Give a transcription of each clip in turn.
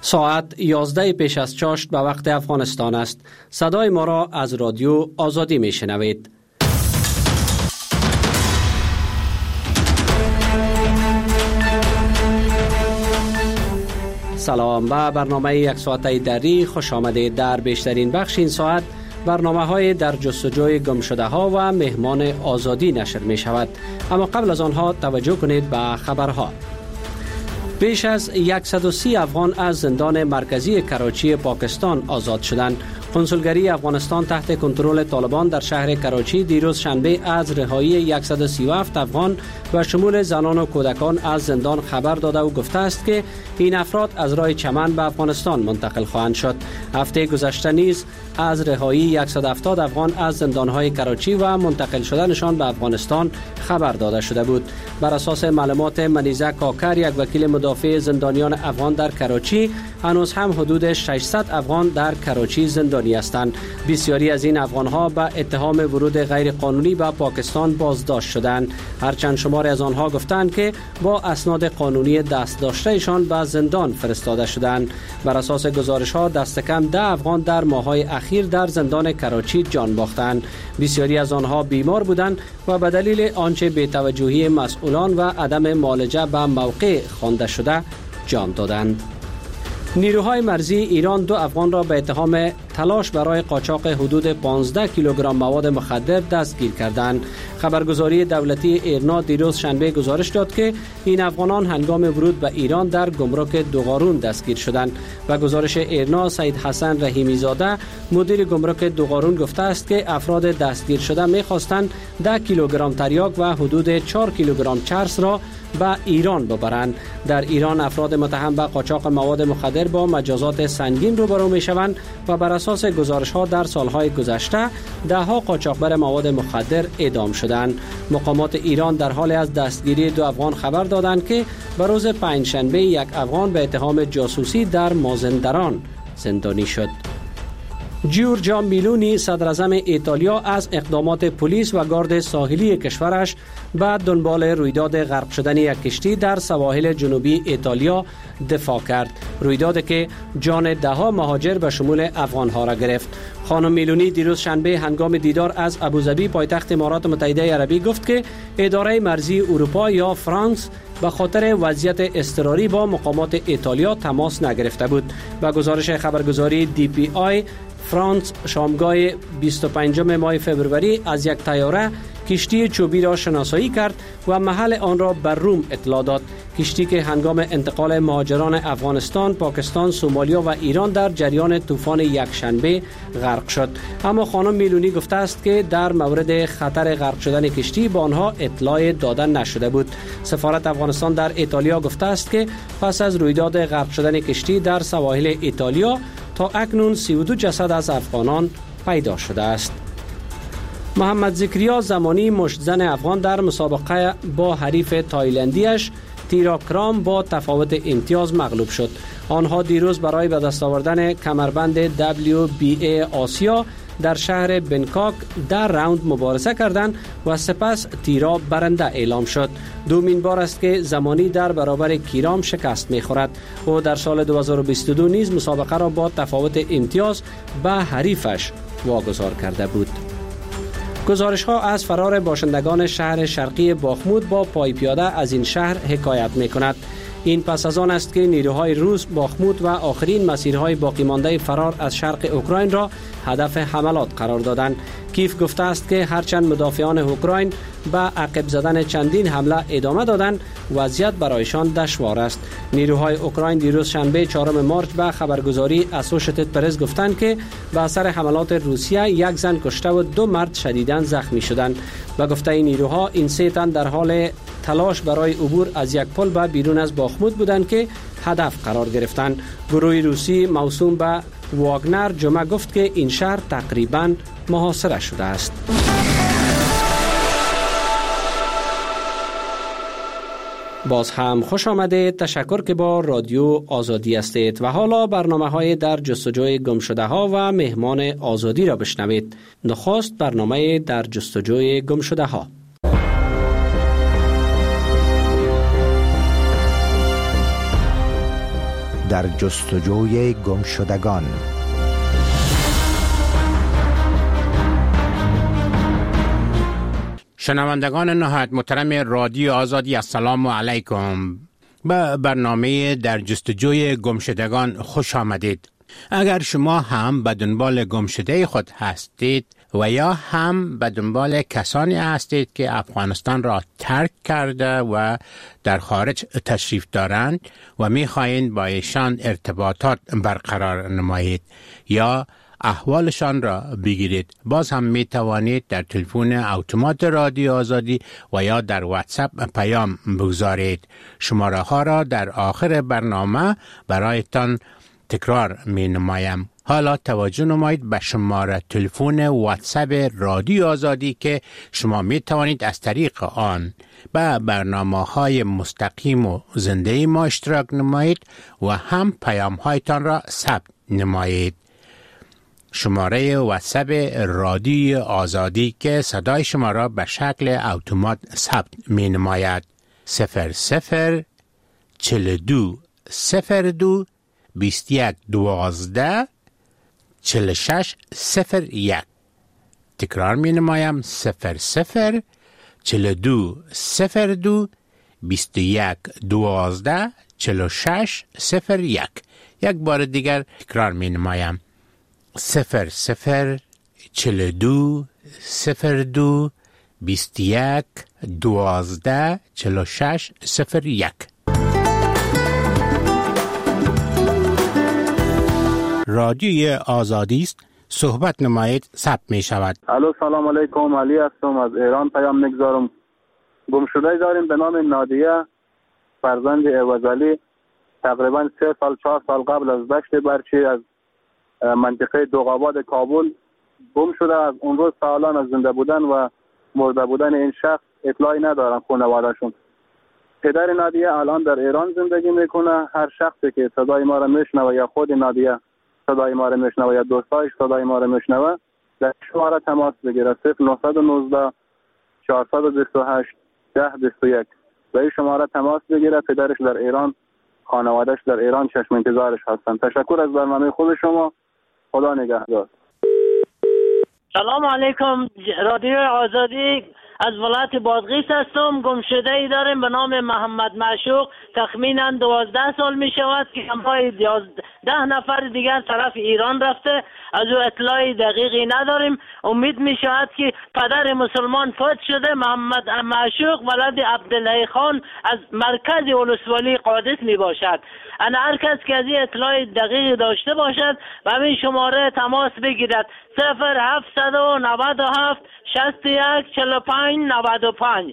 ساعت 11 پیش از چاشت به وقت افغانستان است. صدای ما را از رادیو آزادی می شنوید. سلام، به برنامه یک ساعته دری خوش آمدید. در بیشترین بخش این ساعت برنامه های در جستجوی گم شده ها و مهمان آزادی نشر می شود. اما قبل از آنها توجه کنید به خبرها. بیش از 130 افغان از زندان مرکزی کراچی پاکستان آزاد شدند. کنسولگری افغانستان تحت کنترل طالبان در شهر کراچی دیروز شنبه از رهایی 137 افغان و شمول زنان و کودکان از زندان خبر داده و گفته است که این افراد از راه چمن به افغانستان منتقل خواهند شد. هفته گذشته نیز از رهایی 170 افغان از زندان‌های کراچی و منتقل شدنشان به افغانستان خبر داده شده بود. بر اساس معلومات منیزه کاکر، یک وکیل مدافع زندانیان افغان در کراچی، هنوز هم حدود 600 افغان در کراچی زندانی هستند. بسیاری از این افغان‌ها به اتهام ورود غیر قانونی به پاکستان بازداشت شدند، هرچند شماری از آنها گفتند که با اسناد قانونی دست داشتهشان به زندان فرستاده شدند. بر اساس گزارش‌ها دست کم 10 افغان در ماه‌های اخیر در زندان کراچی جان باختند. بسیاری از آنها بیمار بودند و به دلیل آنچه بی‌توجهی مسئولان و عدم معالجه به موقع خوانده شده جان دادند. نیروهای مرزی ایران 2 افغان را به اتهام تلاش برای قاچاق حدود 15 کیلوگرم مواد مخدر دستگیر کردند. خبرگزاری دولتی ایرنا دیروز شنبه گزارش داد که این افغانان هنگام ورود به ایران در گمرک دوغارون دستگیر شدند. و گزارش ایرنا، سید حسن رحیمی زاده، مدیر گمرک دوغارون، گفته است که افراد دستگیر شده می‌خواستند 10 کیلوگرم تریاک و حدود 4 کیلوگرم چرس را به ایران ببرند. در ایران افراد متهم به قاچاق مواد مخدر با مجازات سنگین روبرو می‌شوند و بر اساس گزارش‌ها در سال‌های گذشته ده‌ها قاچاقبر مواد مخدر اعدام شدند. مقامات ایران در حال از دستگیری 2 افغان خبر دادند که به روز پنجشنبه یک افغان به اتهام جاسوسی در مازندران زندانی شد. جورجا میلونی، صدراعظم ایتالیا، از اقدامات پلیس و گارد ساحلی کشورش به دنبال رویداد غرق شدن یک کشتی در سواحل جنوبی ایتالیا دفاع کرد. رویدادی که جان ده‌ها مهاجر به شمول افغان‌ها را گرفت. خانم میلونی دیروز شنبه هنگام دیدار از ابوظبی پایتخت امارات متحده عربی گفت که اداره مرزی اروپا یا فرانس به خاطر وضعیت اضطراری با مقامات ایتالیا تماس نگرفته بود. و گزارش خبرگزاری DPI فرانس شامگاه 25 ماه فوریه از یک طیاره کشتی چوبی را شناسایی کرد و محل آن را بر روم اطلاع داد. کشتی که هنگام انتقال مهاجران افغانستان، پاکستان، سومالیا و ایران در جریان طوفان یکشنبه غرق شد. اما خانم میلونی گفته است که در مورد خطر غرق شدن کشتی به آنها اطلاع داده نشده بود. سفارت افغانستان در ایتالیا گفته است که پس از رویداد غرق شدن کشتی در سواحل ایتالیا تا اکنون 32 جسد از افغانان پیدا شده است. محمد ذکریا زمانی، مشتزن افغان، در مسابقه با حریف تایلندیش تیراکرام با تفاوت امتیاز مغلوب شد. آنها دیروز برای به دست آوردن کمربند WBA آسیا در شهر بنکاک در راوند مبارزه کردند و سپس تیرا برنده اعلام شد. دومین بار است که زمانی در برابر کیرام شکست می‌خورد. او در سال 2022 نیز مسابقه را با تفاوت امتیاز به حریفش واگذار کرده بود. گزارش‌ها از فرار باشندگان شهر شرقی باخمود با پای پیاده از این شهر حکایت می‌کند. این پس از آن است که نیروهای روس باخمود و آخرین مسیرهای باقی مانده فرار از شرق اوکراین را هدف حملات قرار دادند. کیف گفته است که هرچند مدافعان اوکراین به عقب زدن چندین حمله ادامه دادند، وضعیت برایشان دشوار است. نیروهای اوکراین دیروز شنبه 4 مارس به خبرگزاری اسوشیتد پرس گفتند که به اثر حملات روسیه 1 زن کشته و 2 مرد شدیداً زخمی شدند. و گفته این نیروها این 3 تن در حال تلاش برای عبور از یک پل به بیرون از باخمود بودند که هدف قرار گرفتند. گروه روسی موسوم به واگنر جمعه گفت که این شهر تقریباً محاصره شده است. باز هم خوش آمده. تشکر که با رادیو آزادی هستید و حالا برنامه‌های در جستجوی گم شده ها و مهمان آزادی را بشنوید. نخست برنامه در جستجوی گم شده ها. در جستجوی گمشدگان. شنوندگان نهایت محترم رادیو آزادی، السلام علیکم. به برنامه در جستجوی گمشدگان خوش آمدید. اگر شما هم به دنبال گمشده خود هستید و یا هم به دنبال کسانی هستید که افغانستان را ترک کرده و در خارج تشریف دارند و می‌خواهید با ایشان ارتباطات برقرار نمایید یا احوالشان را بگیرید، باز هم می توانید در تلفن اتومات رادیو آزادی و یا در واتساپ پیام بگذارید. شماره ها را در آخر برنامه برایتان تکرار می نمایم. حالا توجه نمایید به شماره تلفن واتساپ رادیو آزادی که شما می توانید از طریق آن به برنامه‌های مستقیم و زنده ما اشتراک نمایید و هم پیام‌هایتان را ثبت نمایید. شماره واتساپ رادیو آزادی که صدای شما را به شکل اتومات ثبت می نماید 00 42 02 21 12 46 01. تکرار می نمایم 00 42 02 21 12 46 01. یک بار دیگر تکرار می نمایم 00 42 02 21 12 46 01. رادیوی آزادی است، صحبت نمایید، ثبت می شود. الو، سلام علیکم، علی هستم، از ایران پیام میگذارم. گمشده داریم به نام نادیه، فرزند عوضعلی، تقریبا 3 سال 4 سال قبل از دشت برچی از منطقه دوغاباد کابل گم شده. از اون روز سالان از زنده بودن و مرده بودن این شخص اطلاعی ندارن خانواده‌شون. پدر نادیه الان در ایران زندگی میکنه. هر شخصی که صدای ما را میشنوه یا خود نادیه صدای ما را میشنوه یا دوستایش صدای ما را میشنوه، در شماره تماس بگیره 0919 428 1021 و این شماره تماس بگیره. پدرش در ایران، خانواده‌اش در ایران چشم انتظارش هستن. تشکر از برنامه خود شما. خدا نگهدار. سلام علیکم، رادیو آزادی از ولایت بادغیس هستم. گمشده ای داریم به نام محمد معشوق، تخمینا 12 سال می شود که همراه 10 نفر دیگر طرف ایران رفته. از او اطلاعی دقیقی نداریم. امید می شود که پدر مسلمان فوت شده. محمد معشوق ولد عبدالله خان از مرکز ولسوالی قادس می باشد. انا هر کس که از این اطلاع دقیق داشته باشد و همین شماره تماس بگیرد 0797 61 45 95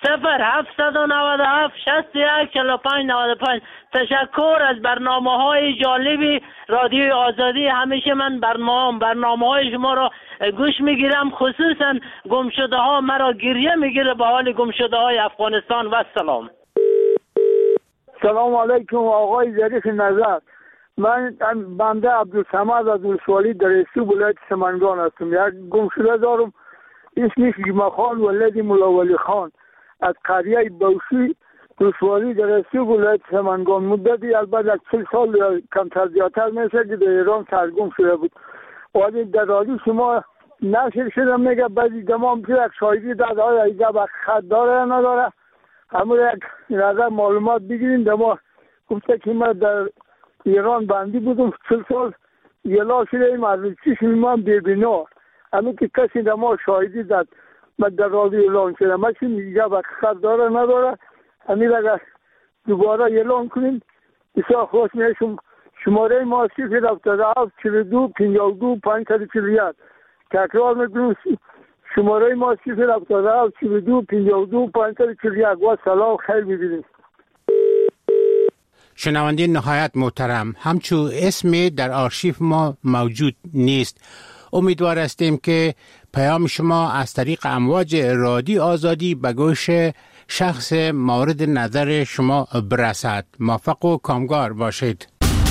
0797 61 45 95. تشکر از برنامه‌های جالبی رادیو آزادی. همیشه من برنامه‌های شما را گوش میگیرم، خصوصا گمشده ها مرا گریه میگیره به حال گمشده های افغانستان. و سلام. سلام علیکم آقای ظریف نظر. من بنده عبدالصمد از ولسوالی در استو ولایت سمنگان هستم. یک گمشده دارم اسمش جمعه خان ولد مولا ولی خان از قریه بوشی ولسوالی در استو ولایت سمنگان. مدتی البته 40 سال یا کمتر زیادتر میشه که در ایران سرگم شده بود. ولی در رادیو شما نشر شده میگه بعضی دمام که یک شاهدی داده های ایجا به خط داره یا نداره، همون یک نظر معلومات بگیریم. دما گفته که من در ایران بندی بودم 40 سال یلا شده ایم از چشم من ببینا. همین که کسی دما شاهدی داد من در رادیو اعلان شده. من چی میگه به خط داره نداره، همین اگر دوباره اعلان کنیم بسیار خوش میشم. شماره ما 077 42 52 541. تکرار میکنم شماره ما 077 42 52 541. و سلام، خیر ببینید. شنونده نهایت محترم، همچون اسمی در آرشیف ما موجود نیست. امیدوار هستیم که پیام شما از طریق امواج رادیو آزادی به گوش شخص مورد نظر شما برسد. موفق و کامگار باشید.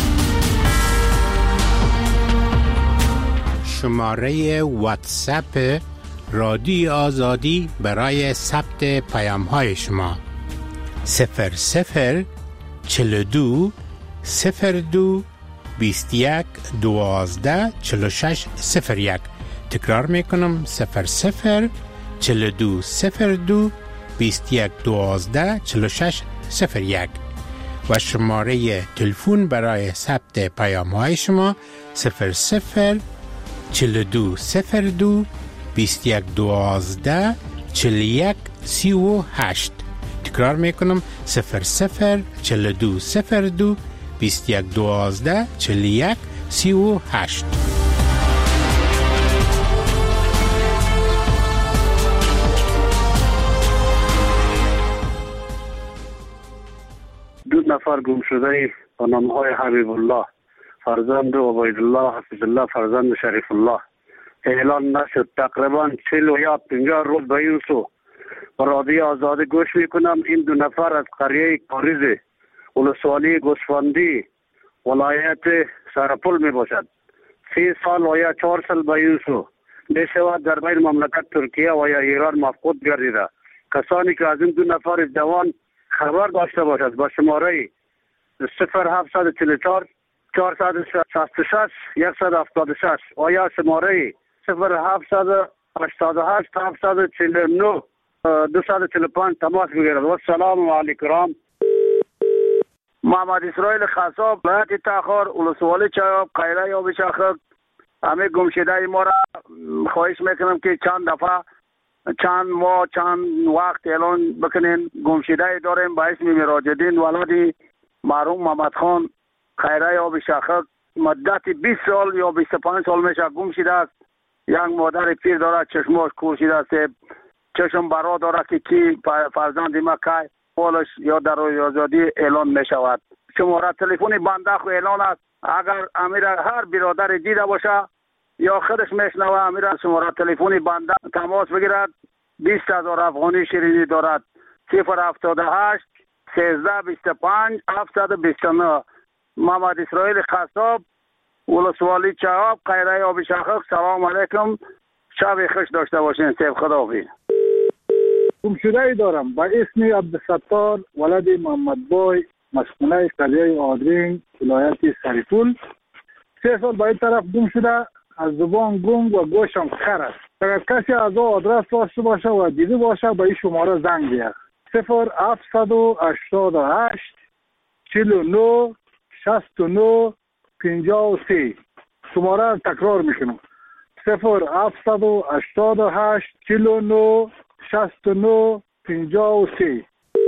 شماره واتساپ رادیو آزادی برای ثبت پیام های شما 00 42 02 21 12 46 01. تکرار میکنم 00 42 02 21 12 46 01 و شماره تلفن برای ثبت پیام های شما 00 42 02 21 12 41 38. تکرار میکنم 00 42 02 21 12 41 38. دو نفر گم شده با نامهای حبیب الله فرزند عبید الله حفظ الله فرزند شریف الله اعلان نشد. تقریبا 40 یا 50 روز به این سو رادیو آزادی گوش میکنم. این دو نفر از قریه کاریز ولسوالی گوسفندی ولایت سرپل می باشد. 3 سال و یا 4 سال به این سو میشود در بین مملکت ترکیه و یا ایران مفقود گردیده. کسانی که از این دو نفر جوان خبر داشته باشد با شماره 0744 466 176 و یا شماره 0788 749 245 تماس بگیرد. و السلام علیکم. محمد اسرائیل خصاب ولایت تخار ولسوالی چایاب قیره یا بشاخک. همه گمشده ما را خواهش میکنم که چند دفعه چند ماه چند وقت اعلان بکنین. گمشده داریم با اسم مراجدین ولادی مرحوم محمد خان خیره یا بشاخک مدت 20 سال یا 25 سال میشه گم شده است. یک مادر پیر داره چشماش کور شده است. چشم برا داره که کی فرزند ما که پولش یا در آزادی اعلان می شود. شماره تلفن بنده خو اعلان است. اگر امیر هر برادر دیده باشه یا خودش میشنوه امیر شماره تلفن بنده تماس بگیرد. 20,000 افغانی شیرینی دارد. 078 13 25 729. محمد اسرائیل خصاب ولسوالی چهاب قیره آبی شاخک. سلام علیکم. شب خوش داشته باشین. سیف خداحافظ. گمشده ای دارم با اسم عبدالستار ولد محمد بای مسکونه قریه آدرین ولایت سرپل. 3 سال با این طرف گم شده. از زبان گم و گوشم خر است. اگر کسی از او آدرس داشته باشه و دیده باشه با این شماره زنگ بیاد. 0788 49 69 53. شماره را تکرار میکنم. 0788 49 69 53.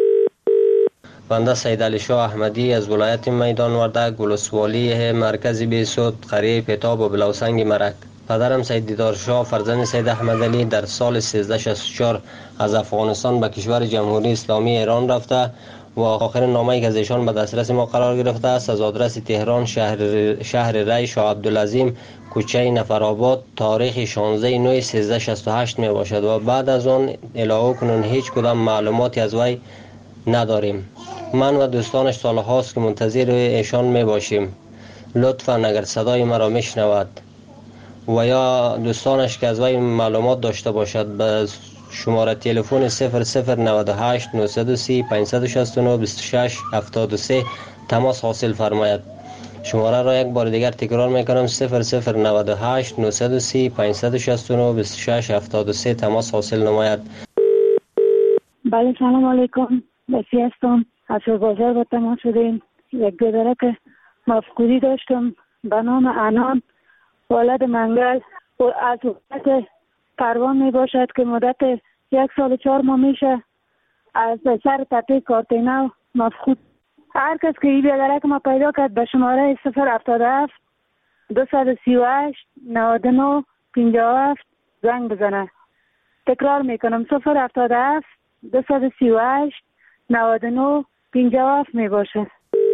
بنده سید علی شاه احمدی از ولایت میدان وردک ولسوالی مرکزی بیسود قریه پیتاب و بلوسنگ مرک. پدرم سید دیدار شاه فرزند سید احمد علی در سال 1364 از افغانستان به کشور جمهوری اسلامی ایران رفته و آخرین نامه‌ای که از ایشان به دسترس ما قرار گرفته است از آدرس تهران شهر ری شاه عبدالعظیم کوچه نفرآباد تاریخ 16/9/1368 می باشد و بعد از آن الهو کنون هیچ کدام معلوماتی از وی نداریم. من و دوستانش سالهاست که منتظر ایشان می باشیم. لطفاً اگر صدای مرا میشنود و یا دوستانش که از وی معلومات داشته باشد به شماره تلفن 0098 930 569 26 73 تماس حاصل فرماید. شماره را یک بار دیگر تکرار میکنم 0098 930 569 26 73 تماس حاصل نماید. بله سلام علیکم. بسی هستم. از بازار با تماس شدیم. یک دادره که مفقودی داشتم به نام انان ولد منگل و از وقت پروان می باشد که مدت 1 سال و 4 ماه میشه از سر تپه کارتینو مفقود. هر کس که این بیادره که ما پیدا کرد به شماره 077 238 99 57 زنگ بزنه. تکرار میکنم 077 238 99 57 می باشه.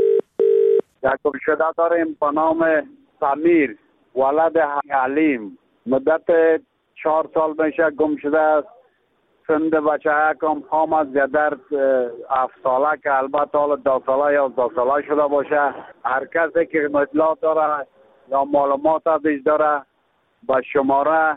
یک گمشده داریم به نام سمیر ولد علیم مدت 4 سال میشه گم شده است. سند بچه یکم حامد زیادر 7 ساله که البته حالا 10 ساله یا 11 ساله شده باشه. هر کسی که اطلاع داره یا معلومات ازش داره با شماره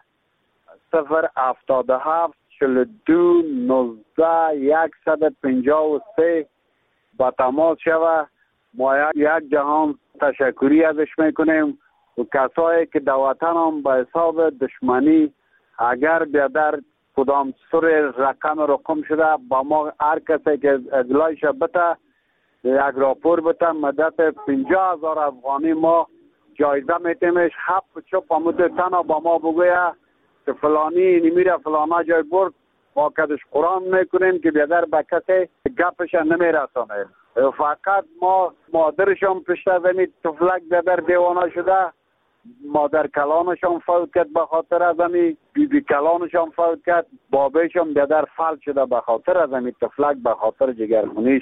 077 42 19 153 با تماس شوه. ما یک جهان تشکری ازش میکنیم و کسایی که در وطن هم به حساب دشمنی اگر بیادر کدام سر رقم شده با ما هر کسی که اجلایش بته یک راپور بته مدت 50,000 افغانی ما جایزه میتیمش حق چپ همود تنها با ما بگویه که فلانی نمیره فلانا جای برد ما کدش قرآن میکنیم که بیادر به کسی گپش نمیرسانه. فقط ما مادرشان پشت زمین تفلک بیادر دیوانه شده، مادر کلانشان فوت کرد به خاطر از امی، بی کلانشان فوت کرد، بابیشان بیادر فلج شده به خاطر از امی تفلک، به خاطر جگرخونیش.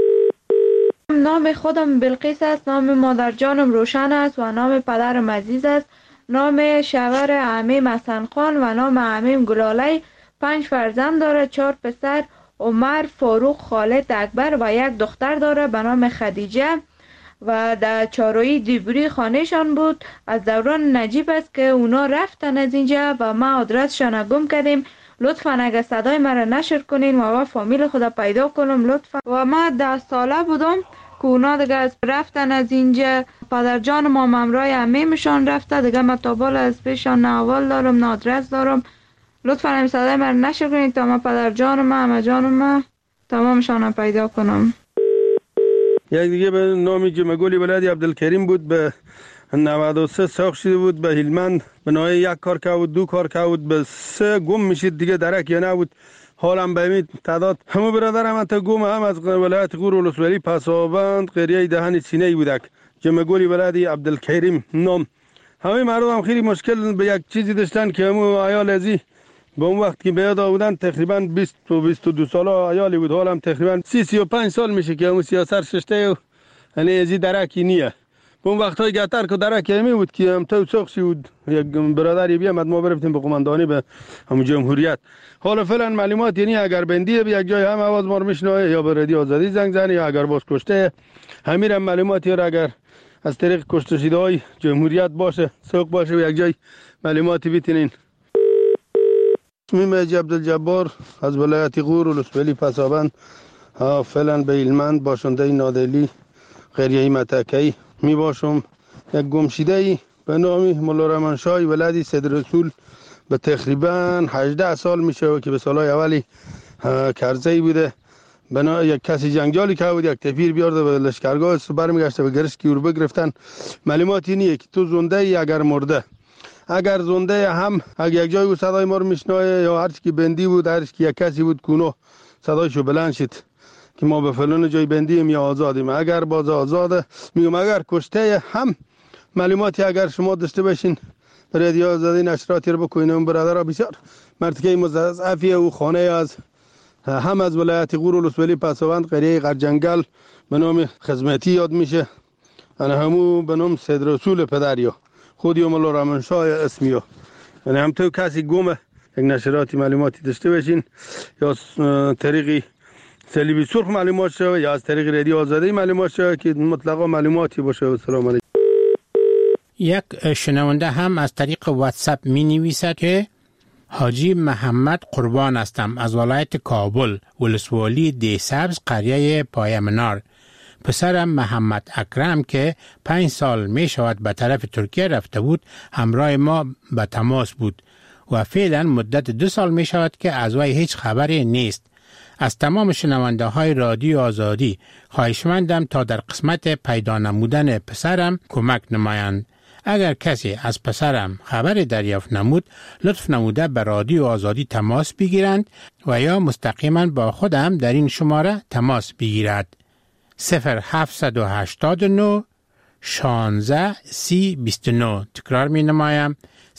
نام خودم بلقیس است، نام مادر جانم روشن است و نام پدرم عزیز است. نام شوهر عمیم حسن خان و نام عمیم گلاله. 5 فرزند داره، 4 پسر عمر، فاروق، خالد، اکبر و 1 دختر داره به نام خدیجه و در چارویی دیبری خانهشان بود. از دوران نجیب است که اونا رفتن از اینجا و ما آدرسشان گم کردیم. لطفاً اگه صدای مرا نشر کنین و فامیل خدا پیدا کنم لطفاً. و ما 10 ساله بودم که اونا دیگه رفتن از اینجا. پدر جان ما ممرای عمیمشان رفته دیگه، ما تابال از پیشان نه اول دارم نه آدرس دارم. لطفاً این صدای مرا نشر کنین تا ما پدر جان ما همه جان ما تمامشان پیدا کنم. یک دیگه به نامی جمگولی ولادی عبدالکریم بود، به 93 ساخت شده بود، به هلمند بنای 1 کار که بود 2 کار که بود به 3 گم میشید دیگه درک یا نبود. حالم به این تعداد همه برادرم انت گم هم از ولایت غور ولسوالی پسابند قریه دهن سینه بودک. جمگولی ولادی عبدالکریم نام. همه مردم خیلی مشکل به یک چیزی داشتن که همو عیال ازی به اون وقت که بیاد بودن تقریبا 20 و 22 ساله عیالی بود. حالم تقریبا 30-35 سال میشه که همو سیاست ششته و یعنی ازی درکی نیه. به اون وقت های گتر که درکی همی بود که هم تو ساخشی بود یک برادری بیامد ما برفتیم به قماندانی به همون جمهوریت. حالا فعلا معلومات یعنی اگر بندیه به یک جای هم آواز ما رو میشنوه یا به رادیو آزادی زنگ زنه یا اگر باز کشته همین معلوماتی را اگر از طریق کشته شده های جمهوریت باشه سوق باشه به یک جای معلوماتی بیتینین. اسمیم عبدالجبار از ولایت غور ولسوالی پسابند، فعلا به هلمند باشنده نادلی قریه متکی می باشم. یک گمشیده ای به نام مولا رحمان شاه ولادی سید رسول به تقریبا 18 سال میشه که به سالهای اولی کرزی بوده. بنا یک کسی جنگجالی که بود یک تفیر بیارده به لشکرگاه برمیگشته به گرشکی رو بگرفتن. معلوماتی نیه که تو زنده ای اگر مرده. اگر زنده هم اگر یک جای او صدای ما رو میشنوه یا هرچی که بندی بود هرچی که یک کسی بود کونو صدایشو بلند شد که ما به فلان جای بندیم یا آزادیم. اگر باز آزاده میگم اگر کشته هم معلوماتی اگر شما داشته باشین به رادیو آزادی نشراتی رو بکنین. اون برادرها بسیار مرتکه مضاعفی او خانه از هم از ولایت غور ولسوالی پسابند قریه قرجنگل به نام خدمتی یاد میشه. انا همو به نام سید رسول پدریا خودی مولا رحمان شاه اسمیو. یعنی هم تو کسی گمه یک نشراتی معلوماتی داشته باشین یا طریقی صلیبی سرخ معلومات شوه یا از طریق رادیو آزادی معلومات شوه که مطلقا معلوماتی باشه. سلام علیکم. یک شنونده هم از طریق واتساپ می نویسد که حاجی محمد قربان هستم از ولایت کابل ولسوالی دی سبز قریه پای منار. پسرم محمد اکرم که 5 سال می شود به طرف ترکیه رفته بود همراه ما به تماس بود و فعلا مدت 2 سال می شود که از وی هیچ خبری نیست. از تمام شنونده های رادیو آزادی خواهشمندم تا در قسمت پیدا نمودن پسرم کمک نمایند. اگر کسی از پسرم خبری دریافت نمود لطف نموده به رادیو آزادی تماس بگیرند و یا مستقیما با خودم در این شماره تماس بگیرد. 0789 16 30 29. تکرار می نمایم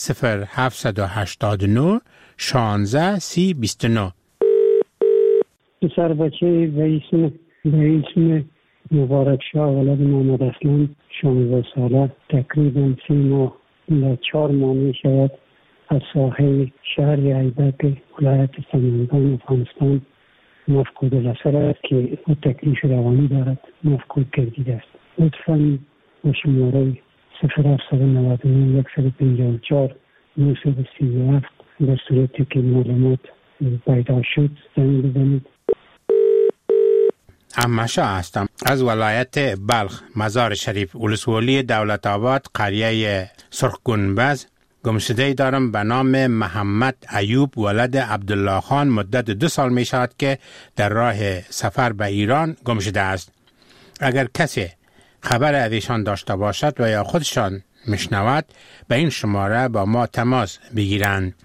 0789 16 30 29. پسر بچه به اسم مبارک شاه ولد محمد اسلام 16 ساله تقریبا 3 ماه و 4 ماه می شود از ساحل شهر ایبک ولایت سمنگان افغانستان مفقود الاثر است که او تکلیف روانی دارد مفقود گردیده است. لطفاً با شماره 0799 154 937 در صورتی که معلومات پیدا شد زنگ بزنید. احمدشاه هستم از ولایت بلخ، مزار شریف، ولسوالی دولت آباد، قریه سرخ گنبز. گمشده دارم به نام محمد ایوب ولد عبدالله خان. مدت 2 سال می شود که در راه سفر به ایران گمشده است. اگر کسی خبر از ایشان داشته باشد و یا خودشان میشنود به این شماره با ما تماس بگیرند.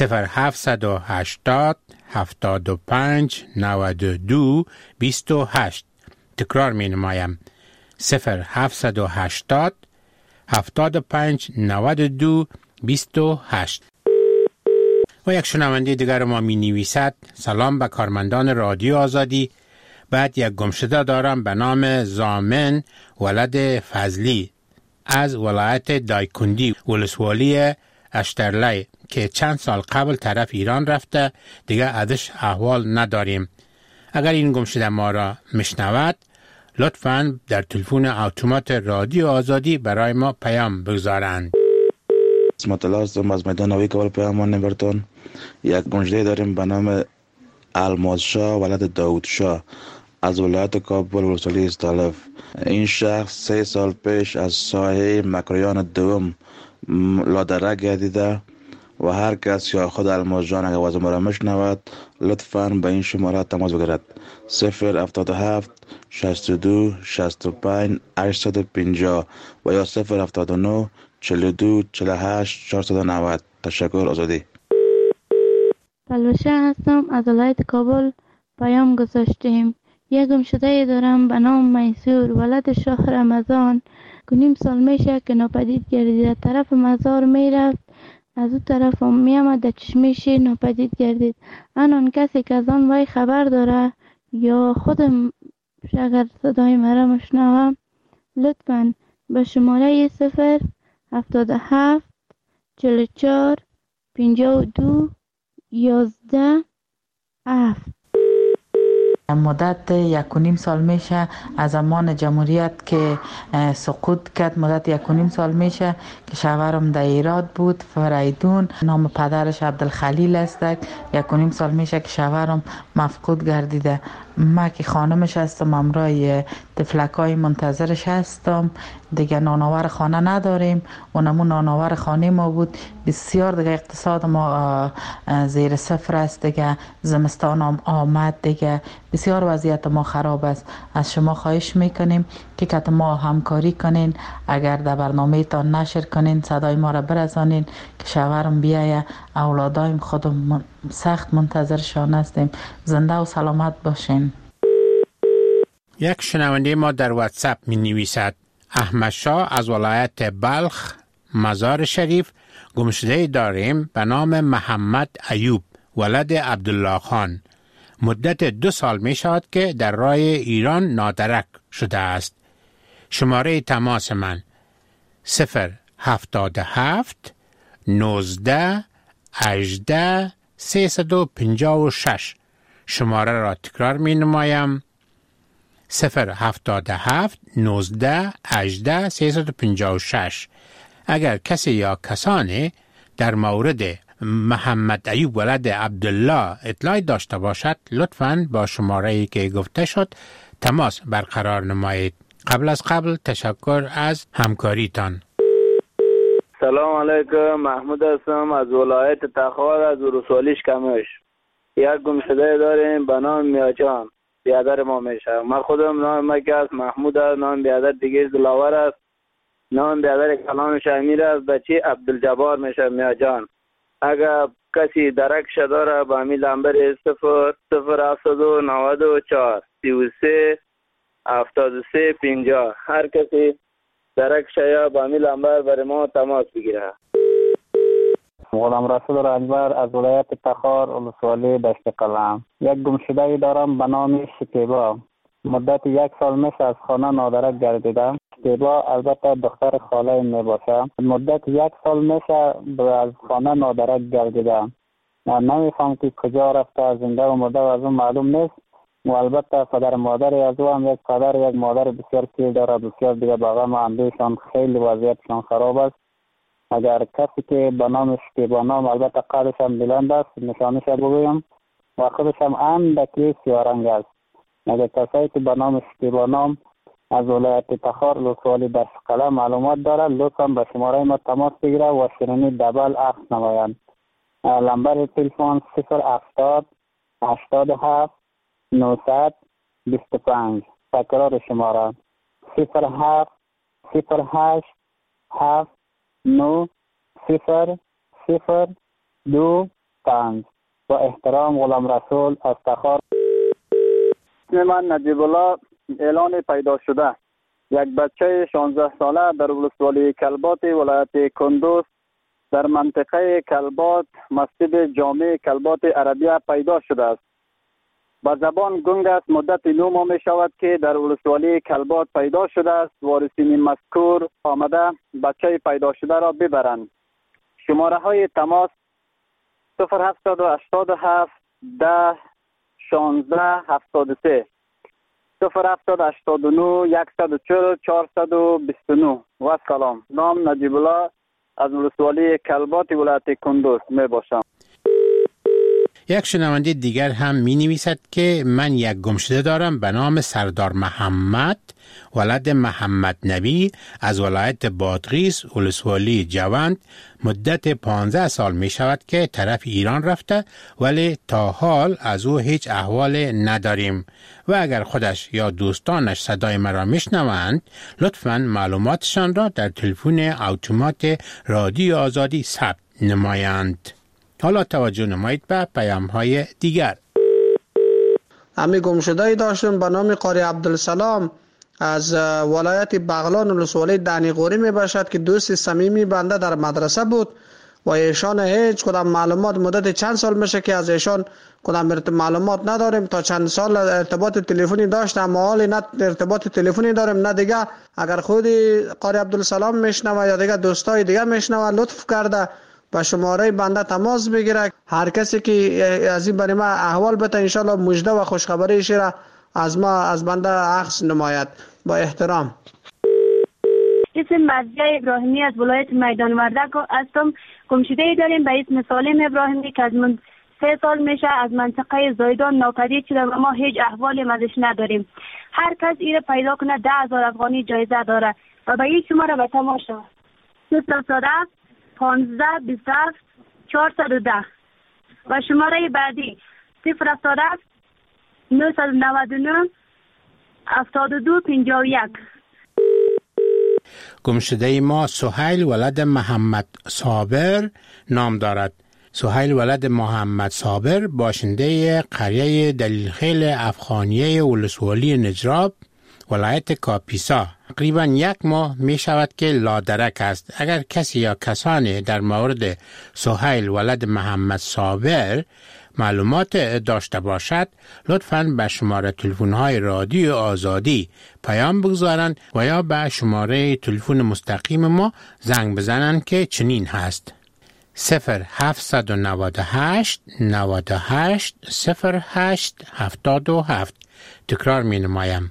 0780 75 92 28. تکرار می نمایم. 0780 75 92 28. و یک شنونده دیگر ما می نویسد: سلام به کارمندان رادیو آزادی. بعد یک گمشده دارم به نام زامن ولد فضلی از ولایت دایکندی، ولسوالی اشترلی، که چند سال قبل طرف ایران رفته، دیگه ازش احوال نداریم. اگر این گمشده ما را میشنود لطفاً در تلفن اتومات رادیو آزادی برای ما پیام بگذارند. اسمت الله هستم از میدان نوی کابل پیامان نمبرتون. یک گمشده داریم به نام الماس شاه ولد داود شاه از ولایت کابل، ولسوالی استالف. این شخص 3 سال پیش از ساحه مکریان دوم لادره گردیده و هر کس یا خود الماس جان اگر وزن را میشنود لطفاً به این شماره تماس بگیرد: 077 62 65 850 و یا 079 42 48 490. تشکر. آزادی. بلوشه هستم از ولایت کابل. پیام گذاشتیم. یک گمشده دارم به نام میسور ولد شاه رمضان. 2.5 سال میشه که ناپدید گردیده. طرف مزار میرفت، از اون طرف هم میامد، در چشمش ناپدید گردید. آن کسی که از آن وی خبر داره یا خودم اگر صدای مرا مشنوم لطفاً به شماره 077 44 52 11 7. مدت 1.5 سال میشه از زمان جمهوریت که سقوط کرد. مدت 1.5 سال میشه که شوهرم در ایران بود، فریدون. نام پدرش عبدالخلیل است. 1.5 سال میشه که شوهرم مفقود گردیده. ما که خانمش هستم، همراه طفلکای منتظرش هستم. دیگه نانآور خانه نداریم. اونمون نانآور خانه ما بود. بسیار دیگه اقتصاد ما زیر صفر است. دیگه زمستان هم آمد، دیگه بسیار وضعیت ما خراب است. از شما خواهش میکنیم که ما همکاری کنین، اگر در برنامه تان نشر کنین، صدای ما را برسانین که شوهرم بیایه. اولادایم خودم سخت منتظرشان هستیم. زنده و سلامت باشین. یک شنونده ما در واتساپ می نویسد: احمدشاه از ولایت بلخ، مزار شریف. گمشده داریم به نام محمد ایوب ولد عبدالله خان. مدت 2 سال می شود که در راه ایران نادرک شده است. شماره تماس من 077 19 18 356. شماره را تکرار می نمایم: 077 19 18 356. اگر کسی یا کسانی در مورد محمد ایوب ولد عبدالله اطلاعی داشته باشد لطفاً با شماره‌ای که گفته شد تماس برقرار نمایید. قبل از قبل تشکر از همکاریتان. سلام علیکم، محمود هستم از ولایت تخار، از ولسوالیش کمش. یک گمشده داریم به نام میاجان، بیادر ما میشه. من خودم نام مکه است، محمود است. نام بیادر دیگه دلاور است. نام بیادر کلانش امیر است. بچه عبدالجبار میشه میاجان. اگر کسی درکش داره با امی لنبر 00794 33 73 50. هر کسی درکش یا با امی لنبر برای ما تماس بگیره. غلام رسول رنجبر از ولایت تخار، ولسوالی دشت قلم. یک گمشده دارم به نام شکیبا. مدت 1 سال میشه از خانه نادرک گردیده. شکیبا البته دختر خاله می باشه. مدت 1 سال میشه از خانه نادرک گردیده. نمیفهم که کجا رفته، زنده و مرده از اون معلوم نیست. و البته پدر مادر از او هم یک پدر یک مادر بسیار کیر داره. بسیار دیگه باقی ما اندیشان خیلی وضعیتشان خراب است. اگر کسی که به نام شکیبا نام، البته قدش هم بلند است، نشانش بگویم و خودش هم اندکی سیاه رنگ است. اگر کسایی که به نام شکیبا نام از ولایت تخار ولسوالی دشتقلم معلومات داره لطفا به شماره ما تماس بگیره و شیرینی دبل عکس نمایند. نمبر تلفن 070 87 925. تکرار شماره 07 08 7 9 0 0 2 5. با احترام غلام رسول از تخار. من نجیب الله. اعلان پیدا شده یک بچه 16 ساله در ولسوالی کلبات ولایت کندوز در منطقه کلبات مسجد جامع کلبات عربیه پیدا شده است. با زبان گنگ است. مدت 9 ماه می شود که در ولسوالی کلبات پیدا شده است. وارثین مذکور آمده بچه پیدا شده را ببرند. شماره های تماس 0787 10 16 73 0789 140 429. و سلام. نام نجیب الله از ولسوالی کلبات ولایت کندوز می باشم. یک شنونده دیگر هم می نویسد که من یک گمشده دارم به نام سردار محمد ولد محمد نبی از ولایت بادغیس ولسوالی جوند. مدت 15 سال می شود که طرف ایران رفته ولی تا حال از او هیچ احوال نداریم و اگر خودش یا دوستانش صدای مرا میشنوند لطفاً معلوماتشان را در تلفن اتومات رادیو آزادی ثبت نمایند. حالا توجه نمایید به پیام‌های دیگر. امی گمشده‌ای داشتم به نام قاری عبدالسلام از ولایت بغلان ولسوالی دنیقوری می باشد که دوست صمیمی بنده در مدرسه بود و ایشان هیچ کدام معلومات مدت چند سال میشه که از ایشان کدام معلومات نداریم. تا چند سال ارتباط تلفنی داشتم اما حالی نه ارتباط تلفنی داریم نه دیگه. اگر خودی قاری عبدالسلام میشنوه یا دیگه دوستای دیگه میشنوه لطف کرده با شماره بنده تماس بگیره. هر کسی که از این برای ما احوال بده انشالله مژده و خوشخبریش را از بنده عکس نماید. با احترام. اسم مرضیه ابراهیمی از ولایت میدان وردک هستم. گمشده‌ای داریم به اسم سالم ابراهیمی که از من 3 سال میشه از منطقه زایدان ناپدید شده و ما هیچ احوالی ازش نداریم. هر کس ایره پیدا کنه 10,000 افغانی جایزه داره و به این شماره به تماس شود 0 15 27 410 و شماره بعدی 0 999 72 51. گمشده ما سهیل ولد محمد صابر نام دارد. سهیل ولد محمد صابر باشنده قریه دلیلخیل افغانیه ولسوالی نجراب ولایت کاپیسا تقریبا 1 ماه می شود که لادرک است. اگر کسی یا کسانی در مورد سهیل ولد محمد صابر معلومات داشته باشد لطفاً به شماره تلفن‌های رادیو آزادی پیام بگذارند و یا به شماره تلفن مستقیم ما زنگ بزنند که چنین هست 0798 98 08 77. تکرار می نمایم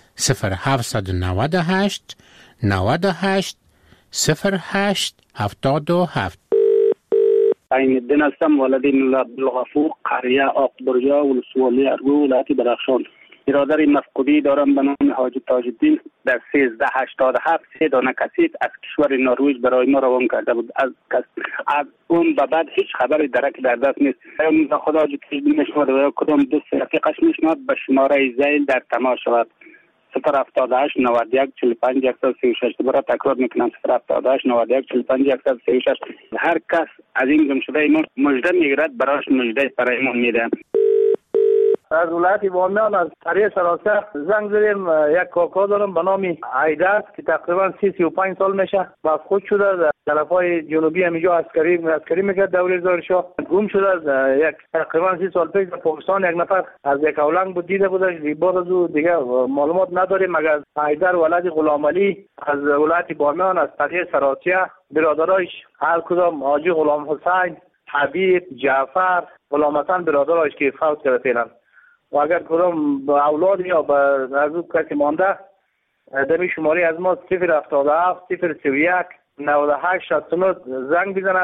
0798 98 08 77. عین الدین هستم. ولد عبدالغفور قریه آقبرجا ولسوالی ارگو ولایت درخشان. برادر مفقودی دارم به نام حاجی تاج الدین در 1387 3 دانه کسیف از کشور نروژ برای ما روان کرده بود. از اون به بعد هیچ خبری درک در دست نیست. خدا حاجی تاج الدین میشود و کدام دوست رفیقش میشود به شماره زیل در تماس شود 078 91 45 136. دوباره تکرار میکنم 078 91 45 136. هر کس از این گمشده ما مژده میگیرد براش مژده برایمون میده. از ولایت بامیان از قریه سراسر زنگ زدیم. یک کاکا دارم به نام عیدر که تقریبا 35 سال میشه مفقود شده در طرفای جنوبی همینجا عسکری میکرد دوره زارشاه. گم شده یک تقریبا 30 سال پیش در پاکستان. یک نفر از یک اولنگ بود دیده بودش بعد از او دیگه معلومات نداریم مگر عیدر ولد غلام علی از ولایت بامیان از قریه سراسر. برادرایش هر کدام حاجی غلام حسین، حبیب، جعفر، غلام حسن برادرایش که فوت کرده فعلا و اگر کدام اولاد یا به نزدیک کسی مانده در شماره از ما 077 031 98 69 زنگ بزنه.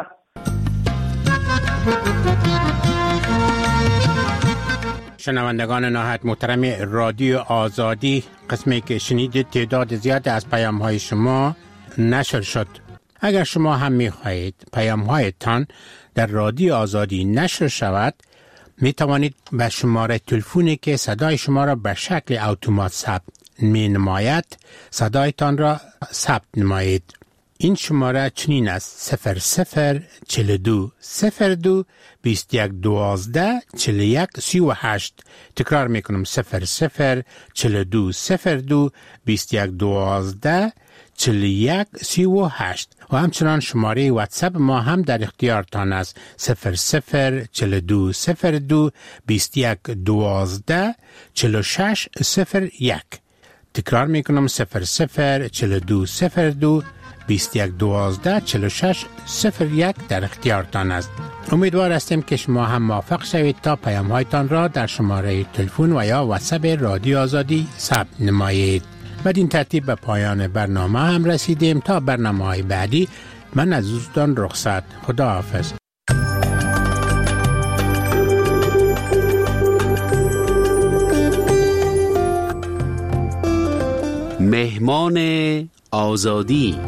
شنوندگان نهایت محترم رادیو آزادی، قسمی که شنیدید تعداد زیاد از پیام های شما نشر شد. اگر شما هم می خواهید پیام هایتان در رادیو آزادی نشر شود، می توانید به شماره تلفنی که صدای شما را به شکل اتومات ثبت می نماید صدایتان را ثبت نمایید. این شماره چنین است: 0042 02 21 12 41 38. تکرار میکنم: 0042 02 21 12 41 38. و همچنان شماره واتساپ ما هم در اختیارتان است: 0042 02 21 12 46 01. تکرار میکنم: 0042 02 21 12 46 01 در اختیارتان است. امیدوار هستیم که شما هم موافق شوید تا پیام هایتان را در شماره تلفن و یا واتساپ رادیو آزادی ثبت نمایید. بدین ترتیب به پایان برنامه هم رسیدیم. تا برنامه های بعدی من از دوستان رخصت. خدا حافظ. مهمان آزادی.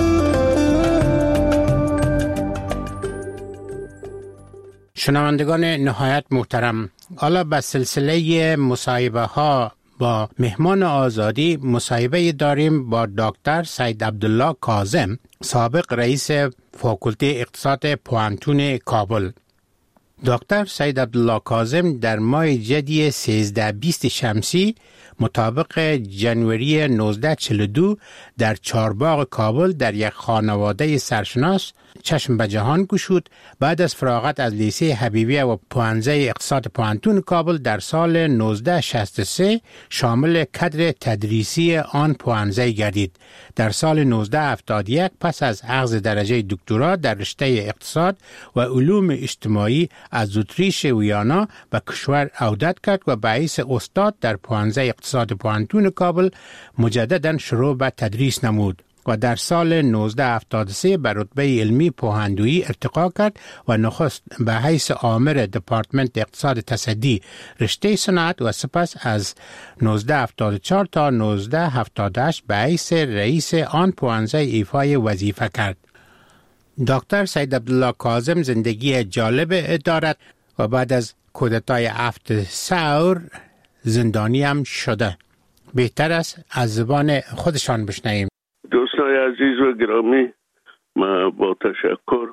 شنوندگان نهایت محترم، حالا به سلسله مصاحبه ها با مهمان آزادی مصاحبه داریم با دکتر سید عبدالله کاظم، سابق رئیس فاکولته اقتصاد پوهنتون کابل. دکتر سید عبدالله کاظم در ماه جدی 13-20 شمسی مطابق جنوری 1942 در چارباغ کابل در یک خانواده سرشناس چشم به جهان گشود. بعد از فراغت از لیسه حبیبیه و پوهنځی اقتصاد پوهنتون کابل در سال 1963 شامل کادر تدریسی آن پوهنځی گردید. در سال 1971 پس از اخذ درجه دکترا در رشته اقتصاد و علوم اجتماعی از اتریش ویانا به کشور عودت کرد و به حیث استاد در پوهنځی اقتصاد پوهنتون کابل مجددا شروع به تدریس نمود و در سال 1973 به رتبه علمی پوهندویی ارتقا کرد و نخست به حیث آمر دپارتمنت اقتصاد تصدی رشته صنعت و سپس از 1974 تا 1978 به حیث رئیس آن پوهنځی ایفای وظیفه کرد. دکتر سید عبدالله کاظم زندگی جالب دارد و بعد از کودتای 7 ثور زندانی هم شده. بهتر است از زبان خودشان بشنویم. دوستای عزیز و گرامی، ما با تشکر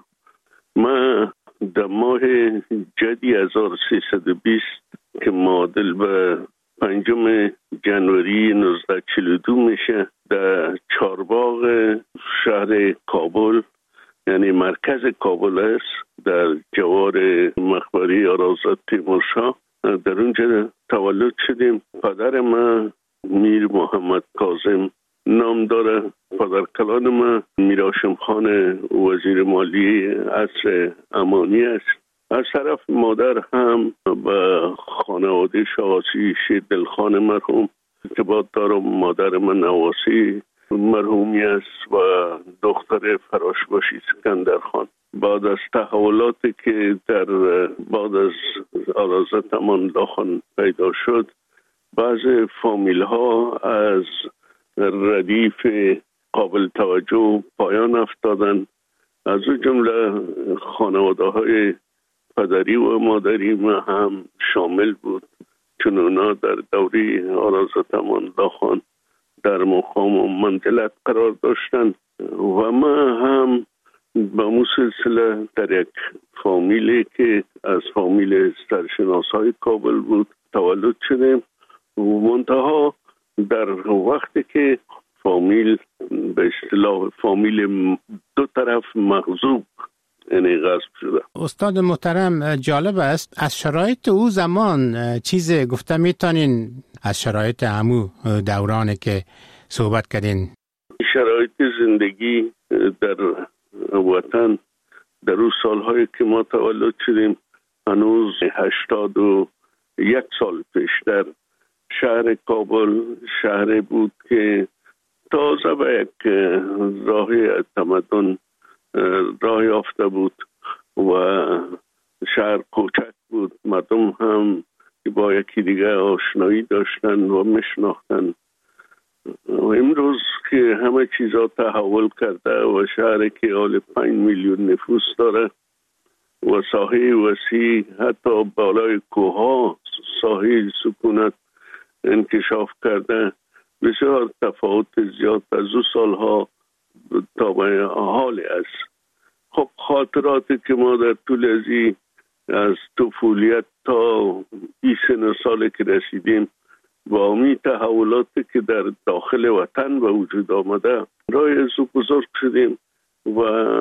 در ماه جدی 1320 که معادل به 5 جنوری 1942 میشه در چارباغ شهر کابل، یعنی مرکز کابل است، در جوار مقبره آرازات تیمورشاه، در اونجا تولد شدیم. پدر من میر محمد کاظم نام داره. پدر کلان من میر هاشم خان وزیر مالی عصر امانی است. از طرف مادر هم به خانواده شاهاسی شیر دلخان مرحوم ارتباط دارم. مادر من نواسی مرحومی است و دختر فراشباشی سکندر خان. بعد از تحولاتی که در بعد از آرازت امان الله خان پیدا شد، بعض فامیل ها از ردیف قابل توجه پایان افتادن. از او جمله خانواده های پدری و مادری ما هم شامل بود، چون اونا در دوره آرازت امان الله خان در مقام و منزلت قرار داشتند و ما هم به اون سلسله در یک فامیلی که از فامیل سرشناس های کابل بود تولد شدیم. منتها در وقتی که فامیل به اصطلاح فامیل دو طرف مغصوب یعنی غصب شده. استاد محترم، جالب است از شرایط او زمان چیز گفته میتونین از شرایط همو دورانی که صحبت کردین؟ شرایط زندگی در وطن در اون سالهایی که ما تولد شدیم هنوز 81 سال پیشتر شهر کابل شهر بود که تازه به یک راه تمدن راه یافته بود و شهر کوچک بود. مردم هم با یک یکی دیگه آشنایی داشتن و میشناختن. امروز که همه چیزا تحول کرده و شهر که حال 5 میلیون نفوس داره و ساحه وسیع حتی بالای کوها ساحه سکونت انکشاف کرده، بسیار تفاوت زیاد از او سالها تا به حال است. خب خاطراتی که ما در طول از طفولیت تا 20 سال که رسیدیم با می تحولاتی که در داخل وطن به وجود آمده رای از او بزرگ شدیم و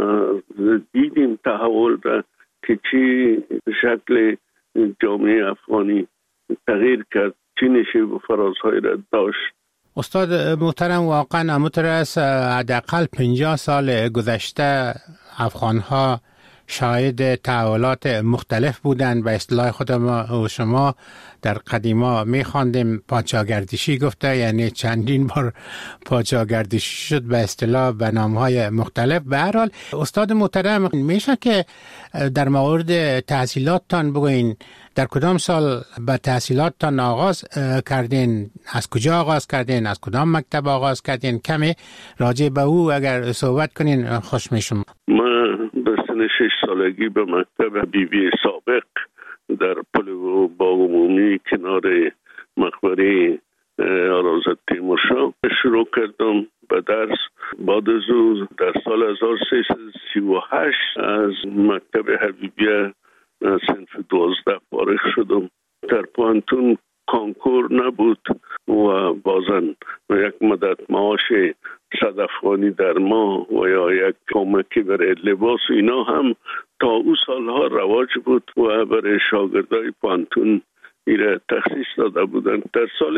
دیدیم تحول را که چی شکل جامعه افغانی تغییر کرد، چی نشیب و فرازهای را داشت. استاد محترم، واقعا همونطور است حداقل 50 سال گذشته افغانها شاهد تحولات مختلف بودند. به اصطلاح خود ما و شما در قدیما می‌خواندیم پادشاهگردشی گفته، یعنی چندین بار پادشاهگردشی شد به اصطلاح به نام‌های مختلف. به هر حال استاد محترم، میشه که در مورد تحصیلاتتان بگوین در کدام سال به تحصیلاتتان آغاز کردین؟ از کجا آغاز کردین؟ از کدام مکتب آغاز کردین؟ کمی راجع به او اگر صحبت کنین خوش میشم. من به سن 6 سالگی به مکتب بیبی سابق در پل باغ عمومی کنار مقبره آرازت تیمورشاه شروع کردم به درس. بعد از او در سال 1338 از مکتب حبیبیه صنف 12 فارغ شدم. در پانتون کانکور نبود و بازن یک مدت معاش 100 افغانی در ماه و یا یک کمکی برای لباس اینا هم تا او سالها رواج بود و برای شاگردای پانتون ایره تخصیص داده بودند. در سال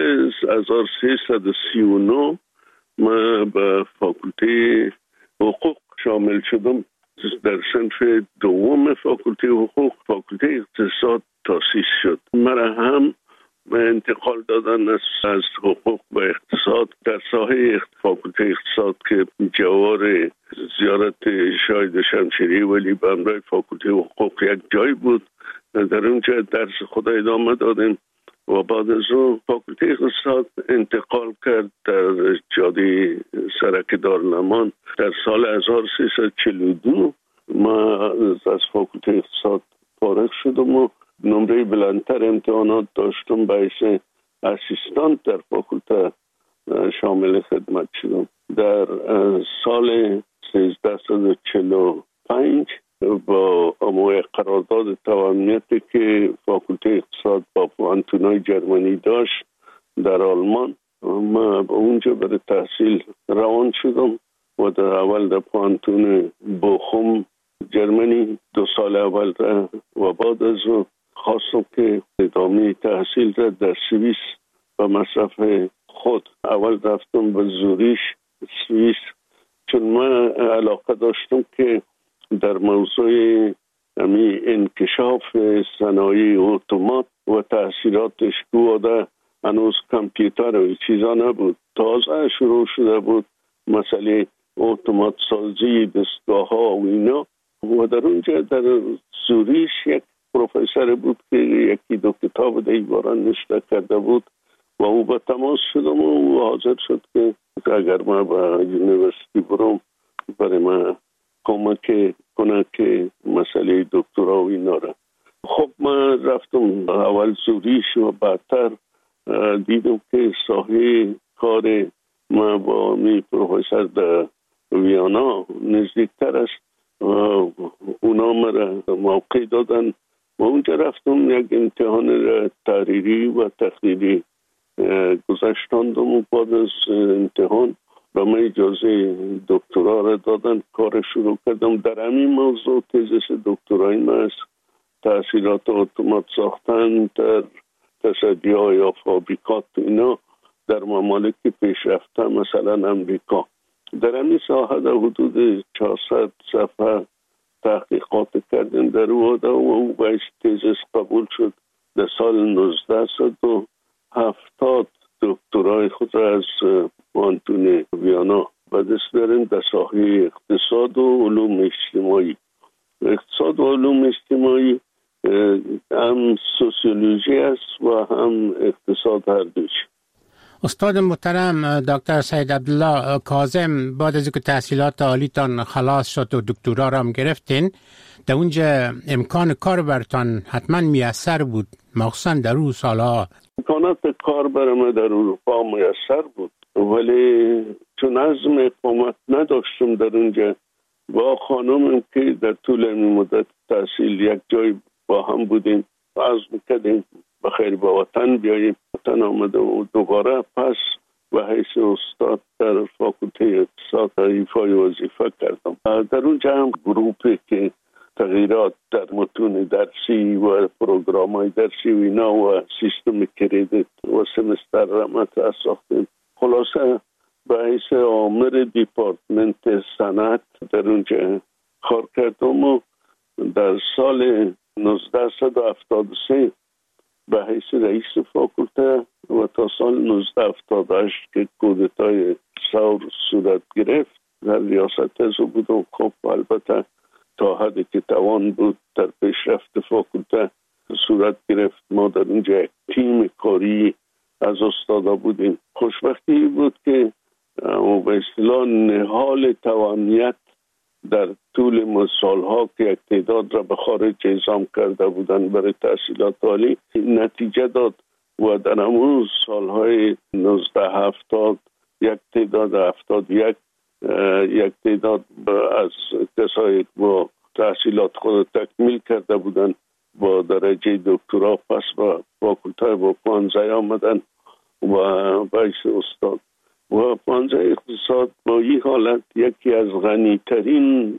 1339 من به فاکولته حقوق شامل شدم. در صنف دوم فاکولته حقوق فاکولته اقتصاد تاسیس شد. مرا هم انتقال دادن از حقوق به اقتصاد. در ساحه فاکولته اقتصاد که جوار زیارت شاهد شمشیری ولی به همراه فاکولته حقوق یک جای بود، در اونجا درس خود ادامه دادیم و بعد از اون فاکولته اقتصاد انتقال کرد در جاده سرک دارالمان. در سال 1342 ما از فاکولته اقتصاد فارغ شدم و نمره بلندتر امتحانات داشتم، باعث اسیستانت در فاکولته شامل خدمت شدم. در سال 1345 با اموی قرارداد توانیتی که فاکولته اقتصاد با پوانتونای جرمنی داشت در آلمان، ما با اونجا برای تحصیل روان شدم و در اول در پوانتون بوخم جرمنی 2 سال اول را و بعد از خواستم که ادامه تحصیل را در سوئیس و مصرف خود. اول رفتم به زوریش سوئیس چون من علاقه داشتم که در موضوع انکشاف صنایع اتومات و تاثیراتش که هنوز کامپیوتر و چیزا نبود، تازه شروع شده بود مسئله اتومات سازی دستگاه ها و اینا. و در اونجا در زوریش یک پروفسور بود که یکی 2 کتاب در این باره نوشته کرده بود و او به تماس شدم و او حاضر شد که اگر من به یونیورسیتی برم برای من کمک کنه که مسئله دکترا و اینا را. خب من رفتم اول زوریش و بعدتر دیدم که ساحه کار من با می پروفسور در ویانا نزدیکتر است. اونا مرا موقع دادن و اونجا رفتم یک امتحان تحریری و تقریری گذاشتاندم و بعد از امتحان به من اجازه دکترا را دادن. کار شروع کردم در همین موضوع. تزیس دکترای من است تاثیرات اتومات ساختن در تصدی‌ها یا فابریکات اینا در ممالک پیشرفته مثلا امریکا. در همین ساحه در حدود 400 صفحه تحقیقات کردن در او و او باید تزیس قبول شد. در سال 1970 دکترای خود را از پوانتون ویانا به دست داریم در ساحه اقتصاد و علوم اجتماعی. اقتصاد و علوم اجتماعی هم سوسیولوژی است و هم اقتصاد هر دوش. استاد محترم دکتر سید عبدالله کاظم، بعد از اینکه تحصیلات عالیتان خلاص شد و دکترا را هم گرفتین، در اونجا امکان کار برتان حتما میسر بود، مخصوصا در اون سالها. امکانات کار برام در اروپا میسر بود، ولی چون عزم اقامت نداشتم در اونجا با خانمم که در طول این مدت تحصیل یک جای با هم بودیم، عزم کردیم بخیر به وطن بیاییم. وطن آمده و دوباره پس به حیث استاد در فاکولته اقتصاد ایفای وظیفه کردم. در اونجا هم گروپی که تغییرات در متون درسی و پروگرام‌های درسی و اینا و سیستم کردیت و سمستر را مطرح ساختیم. خلاصه به حیث آمر دیپارتمنت صنعت در اونجا کار کردم و در سال 1973 به حیث رئیس فاکولته و تا سال 1978 که کودتای ثور صورت گرفت در ریاست از بودم. خب البته تا حدی که توان بود در پیشرفت فاکولته صورت گرفت. ما در اونجا یک تیم کاری از استادا بودیم. خوشبختی بود که به اصطلاح نهال توانیت در طول سالها که یک تعداد را به خارج اعزام کرده بودند برای تحصیلات عالی نتیجه داد و در همون سالهای 1970 یک تعداد 71 یک تعداد از کسایی با تحصیلات خود تکمیل کرده بودند با درجه دکترا پس با فاکولته با 15 آمدن و باعث استاد و 15 اقتصاد با این حالت یکی از غنیترین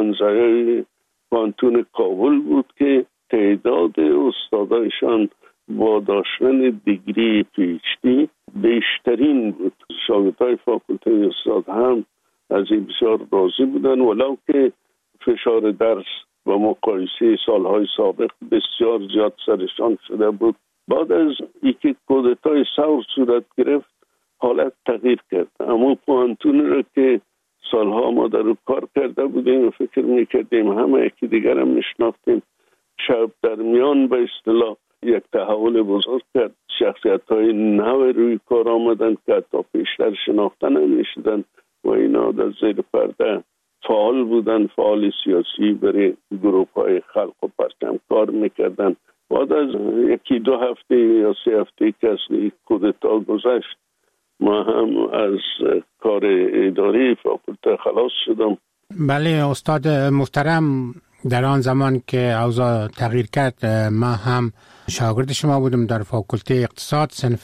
15 کانتون کابل بود که تعداد استادایشان با داشتن دیگری پی‌اچ‌دی بیشترین بود. شاگردای فاکولته اقتصاد هم از این بسیار راضی بودن، ولو که فشار درس با مقایسه سالهای سابق بسیار زیاد سرشان شده بود. بعد از اینکه کودتای ثور صورت گرفت حالت تغییر کرد. اما پوانتون رو که سالها ما در کار کرده بودیم و فکر میکردیم همه یکی دیگر هم میشناختیم، شب در میان به اصطلاح یک تحول بزرگ کرد. شخصیت های نو روی کار آمدن که حتی پیشتر شناخته نمیشدن و اینا در زیر پرده فعال بودن، فعال سیاسی برای گروه های خلق و پرچم کار میکردن. بعد از یکی 2 هفته یا 3 هفته که از کودتا گذشت ما هم از کار اداری فاکولته خلاص شدم. بله استاد محترم، در آن زمان که اوضاع تغییر کرد ما هم شاگرد شما بودم در فاکولته اقتصاد، صنف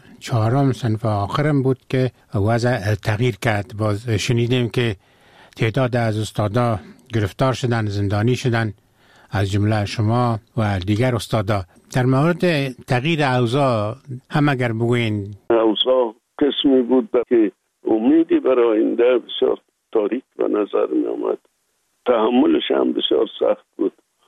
4 صنف آخرم بود که وضع تغییر کرد. باز شنیدیم که تعداد از استادا گرفتار شدن، زندانی شدن، از جمله شما و دیگر استادا. در مورد تغییر اوضاع هم اگر بگوین. اوضاع قسمی بود که امیدی برای آینده بسیار تاریک به نظر می آمد. تحملش هم بسیار سخت بود.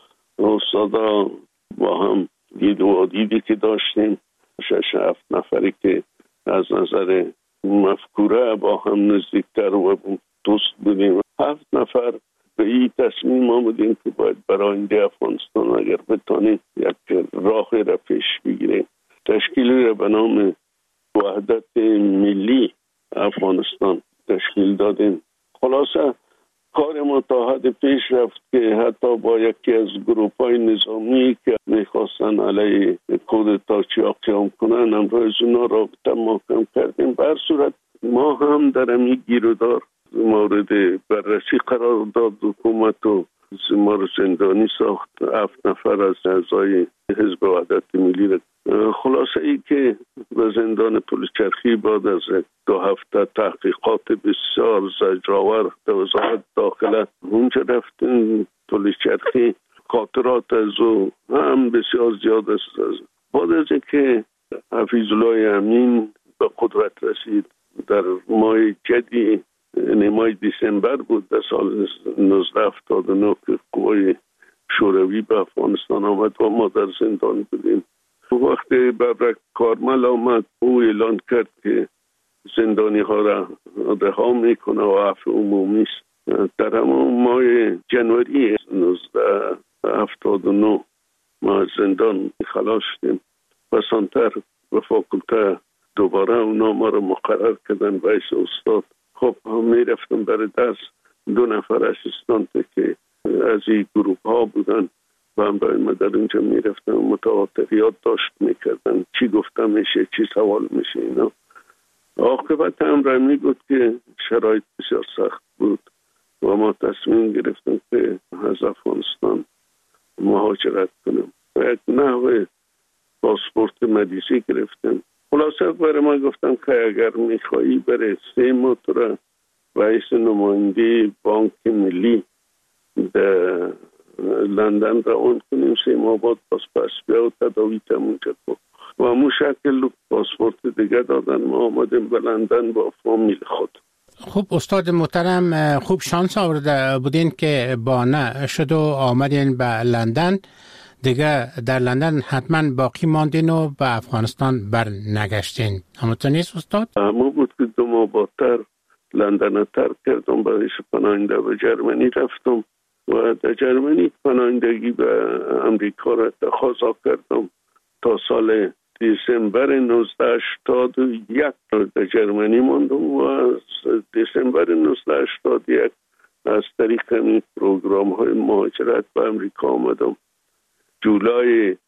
استادا با هم دید و دیدی که داشتیم 6-7 نفری که از نظر مفکوره با هم نزدیکتر و دوست بودیم. 7 نفر به این تصمیم آمدیم که باید برای آینده افغانستان اگر بتانیم یک راه را پیش بگیریم. تشکیلی را به نام وحدت ملی افغانستان تشکیل دادیم. خلاصه کار ما تا حد پیش رفت که حتی با یکی از گروه‌های نظامی که میخواستن علیه کودتا قیام کنن امروز اونا رابطه محکم کردیم. به هر صورت ما هم در همین گیرودار مورد بررسی قرار داد حکومت و ما رو زندانی ساخت. 7 نفر از اعضای حزب وحدت ملی را خلاصه ای که به زندان پلچرخی بعد از 2 هفته تحقیقات بسیار زجرآور در وزارت داخله اونجا رفتیم پلچرخی. خاطرات از او هم بسیار زیاد است. بعد از اینکه حفیظ الله امین به قدرت رسید در ماه جدی ماه دسامبر بود در سال 1979 که قوای شوروی به افغانستان آمد و ما در زندان بودیم. وقتی ببرک کارمل آمد او اعلان کرد که زندانی ها را رها میکنه و عفو عمومی است. در همون ماه جنوری 1979 ما از زندان خلاص تلاش شدیم. بسانتر به فاکولته دوباره اونا ما رو مقرر کردن به حیث استاد. خب می رفتم برای درس. 2 نفر اسیستانت که از این گروه ها بودن و همراه ما در اینجا می رفتن، متواتریات داشت می کردن، چی گفته میشه، چی سوال میشه اینا. عاقبت امر می بود که شرایط بسیار سخت بود و ما تصمیم گرفتیم که از افغانستان مهاجرت کنیم و یک نحو پاسپورت مدیسی گرفتیم. خلاصه برای ما گفتم که اگر میخوایی برای 3 ماه را و حیث نماینده بانک ملی در لندن روان کنیم، 3 ماه بعد پس بیا و تداوی تمونجا کن و همون شکل پاسپورت دیگه دادن. ما آمدیم به لندن با فامیل خود. خوب استاد محترم، خوب شانس آورده بودین که بانه شد و آمدین به لندن. دیگه در لندن حتما باقی ماندین و به افغانستان بر نگشتین. همونطور نیست استاد؟ همون بود که 2 ماه بعدتر لندن ترک کردم، برای پناهنده به جرمنی رفتم و در جرمنی پناهندگی به امریکا را تقاضا کردم تا سال دسامبر 1981 در جرمنی ماندم و از دسامبر 1981 از طریق این پروگرام های مهاجرت به امریکا آمدم. جولای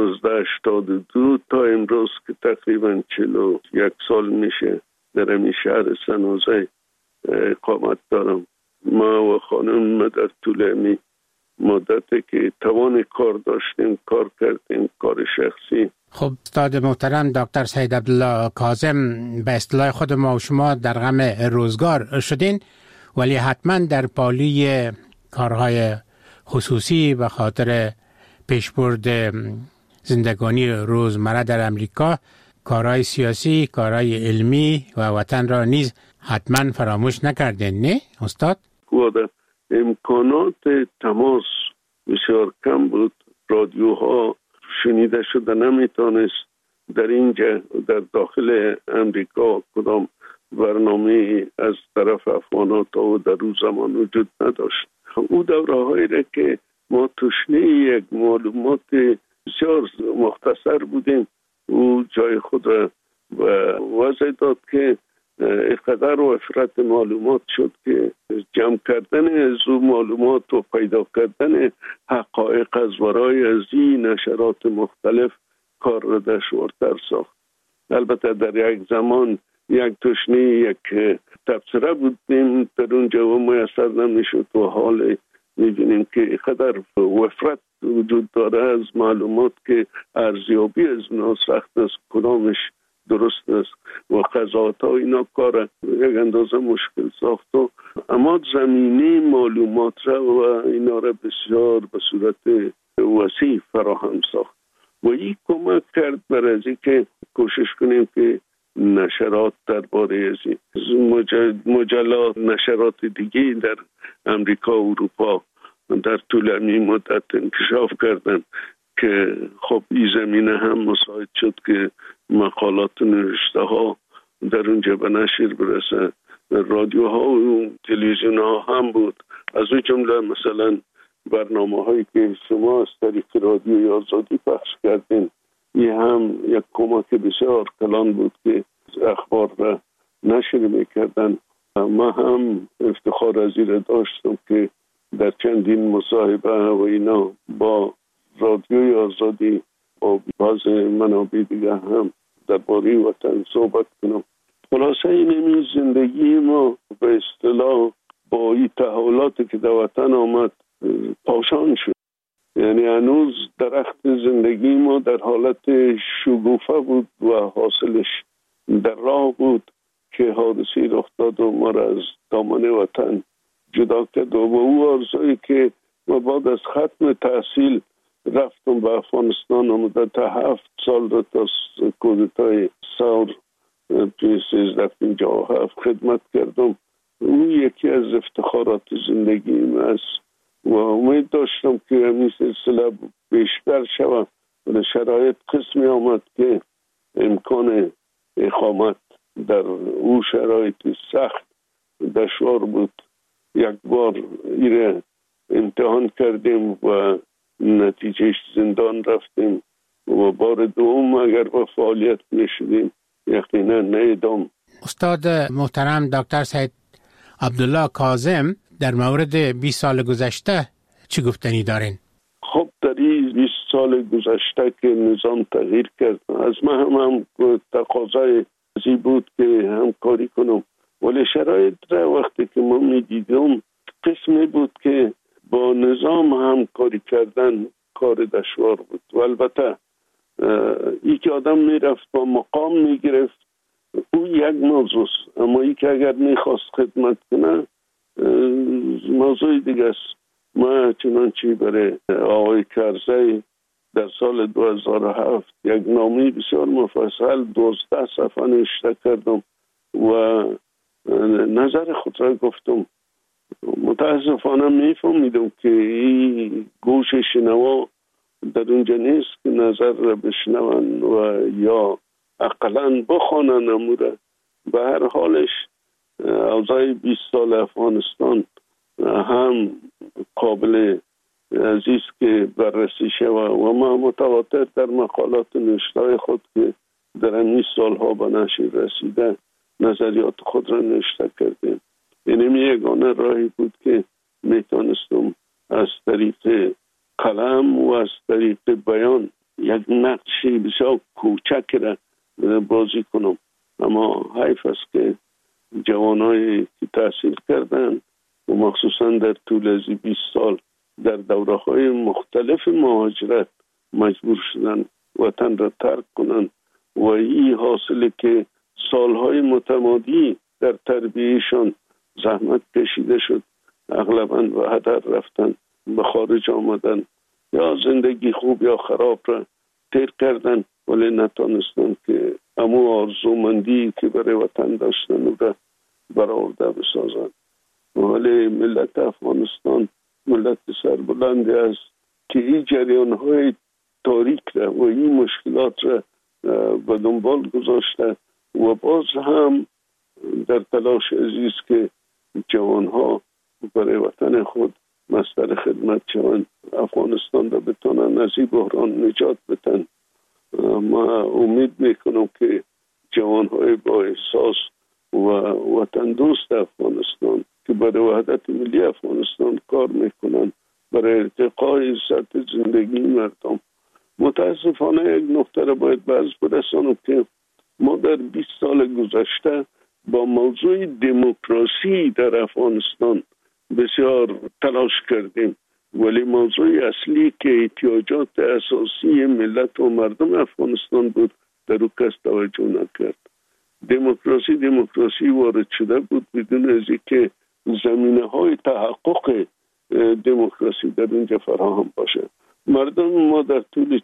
1982 تا امروز که تقریبا 41 سال میشه در این شهر سنوزه اقامت دارم. ما و خانم در طول مدتی که توان کار داشتیم کار کردیم، کار شخصی. خب استاد محترم دکتر سید عبدالله کاظم، به اصطلاح خود ما و شما در غم روزگار شدین، ولی حتما در پالی کارهای خصوصی به خاطر پیشبرد زندگانی روزمره در امریکا، کارهای سیاسی، کارهای علمی و وطن را نیز حتما فراموش نکردین، نه استاد؟ خود امکانات تماس بسیار کم بود. رادیوها شنیده شده نمیتونست. در اینجا در داخل امریکا کدام برنامه از طرف افغانات و در اون زمان وجود نداشت. او دوره‌هایی را که ما تشنه یک معلومات بسیار مختصر بودیم، او جای خود را وضع داد که اقدر وفرت معلومات شد که جمع کردن از او معلومات و پیدا کردن حقایق از ورای از این نشرات مختلف کار را دشوارتر ساخت. البته در یک زمان یک تشنه یک تبصره بودیم در اونجا و میسر نمیشد و حال میبینیم که اقدر وفرت وجود داره از معلومات که ارزیابی از اونا سخت است، کدامش درست است و قضاوت ها اینا کار یک اندازه مشکل ساخت و اما زمینه معلومات را و اینا را بسیار به صورت وسیع فراهم ساخت و این کمک کرد برای از که کوشش کنیم که نشرات درباره از مجلات نشرات دیگه در امریکا و اروپا در طول این مدت انکشاف کردن که خب این زمینه هم مساعد شد که مقالات نوشته ها در اونجا به نشر برسه. رادیوها و تلویزیون ها هم بود، از اون جمله مثلا برنامه هایی که شما از طریق رادیوی آزادی پخش کردین، این هم یک کمک بسیار کلان بود که اخبار را نشر میکردن. ما هم افتخار از این داشتم که در چندین مصاحبه و اینا با رادیوی آزادی و بعض منابع دیگه هم درباره وطن صحبت کنم. خلاصه این زندگی ما به اصطلاح با این تحولاتی که در وطن آمد پاشان شد. یعنی هنوز درخت زندگی ما در حالت شگوفه بود و حاصلش در راه بود که حادثی رخ داد و ما را از دامن وطن جدا کرد و او آرزویی که ما بعد از ختم تحصیل رفتم به افغانستان و مدت 7 سال را تا کودتای ثور 1357 خدمت کردم. او یکی از افتخارات زندگیم است و امید داشتم که همین سلسله بیشتر شود و شرایط قسمی آمد که امکان اقامت در او شرایط سخت دشوار بود. یک بار ایره امتحان کردیم و نتیجهش زندان رفتیم و بار دوم اگر با فعالیت میشدیم یقینا نیدم. استاد محترم دکتر سید عبدالله کاظم در مورد 20 سال گذشته چی گفتنی دارین؟ خب در این 20 سال گذشته که نظام تغییر کرد، از من هم تقاضای ازی بود که همکاری کنم، ولی شرایط را وقتی که ما میدیدم قسمی بود که با نظام همکاری کردن کار دشوار بود. و البته ای که آدم میرفت با مقام میگرفت او یک موضوع است، اما ای که اگر میخواست خدمت کنه موضوع دیگه است. ما چنانچه برای آقای کرزی در سال 2007 یک نامه بسیار مفصل 12 صفحه نوشته کردم و نظر خود را گفتم. متاسفانه میفهمیدم که این گوش شنوا در اونجا نیست که نظر را بشنون و یا اقلا بخوانن اموره. به هر حالش اوضاع 20 سال افغانستان هم قابل عزیز که بررسی شود و ما متواتر در مقالات نوشته خود که در این سالها به نشر رسیده نظریات خود را نوشته کردیم. یعنی یگانه راهی بود که میتونستم از طریق قلم و از طریق بیان یک نقشی بسیار کوچک را بازی کنم. اما حیف است که جوانایی که تحصیل کردن و مخصوصا در طول از 20 سال در دوره‌های مختلف مهاجرت مجبور شدن وطن را ترک کنند و این حاصله که سالهای متمادی در تربیهشان زحمت کشیده شد، اغلباً به هدر رفتن، به خارج آمدن یا زندگی خوب یا خراب را تیر کردن ولی نتانستن که امو آرزومندی که برای وطن داشتن را برآورده بسازند. ولی ملت افغانستان ملت سربلندی است که این جریان‌های تاریک را و این مشکلات را به دنبال گذاشته و باز هم در تلاش عزیز که جوانها برای وطن خود مصدر خدمت شوند، افغانستان را بتانند از این بحران نجات بدن. ما امید میکنم که جوانهای با احساس و وطن دوست افغانستان که برای وحدت ملی افغانستان کار میکنن، برای ارتقای سطح زندگی مردم. متاسفانه یک نقطه را باید باز برسانم که ما در 20 سال گذشته با موضوع دموکراسی در افغانستان بسیار تلاش کردیم، ولی موضوع اصلی که احتیاجات اساسی ملت و مردم افغانستان بود در او کس توجه نکرد. دموکراسی وارد شده بود بدون از اینکه زمینه‌های تحقق دموکراسی در اونجا فراهم باشه. مردم ما در طول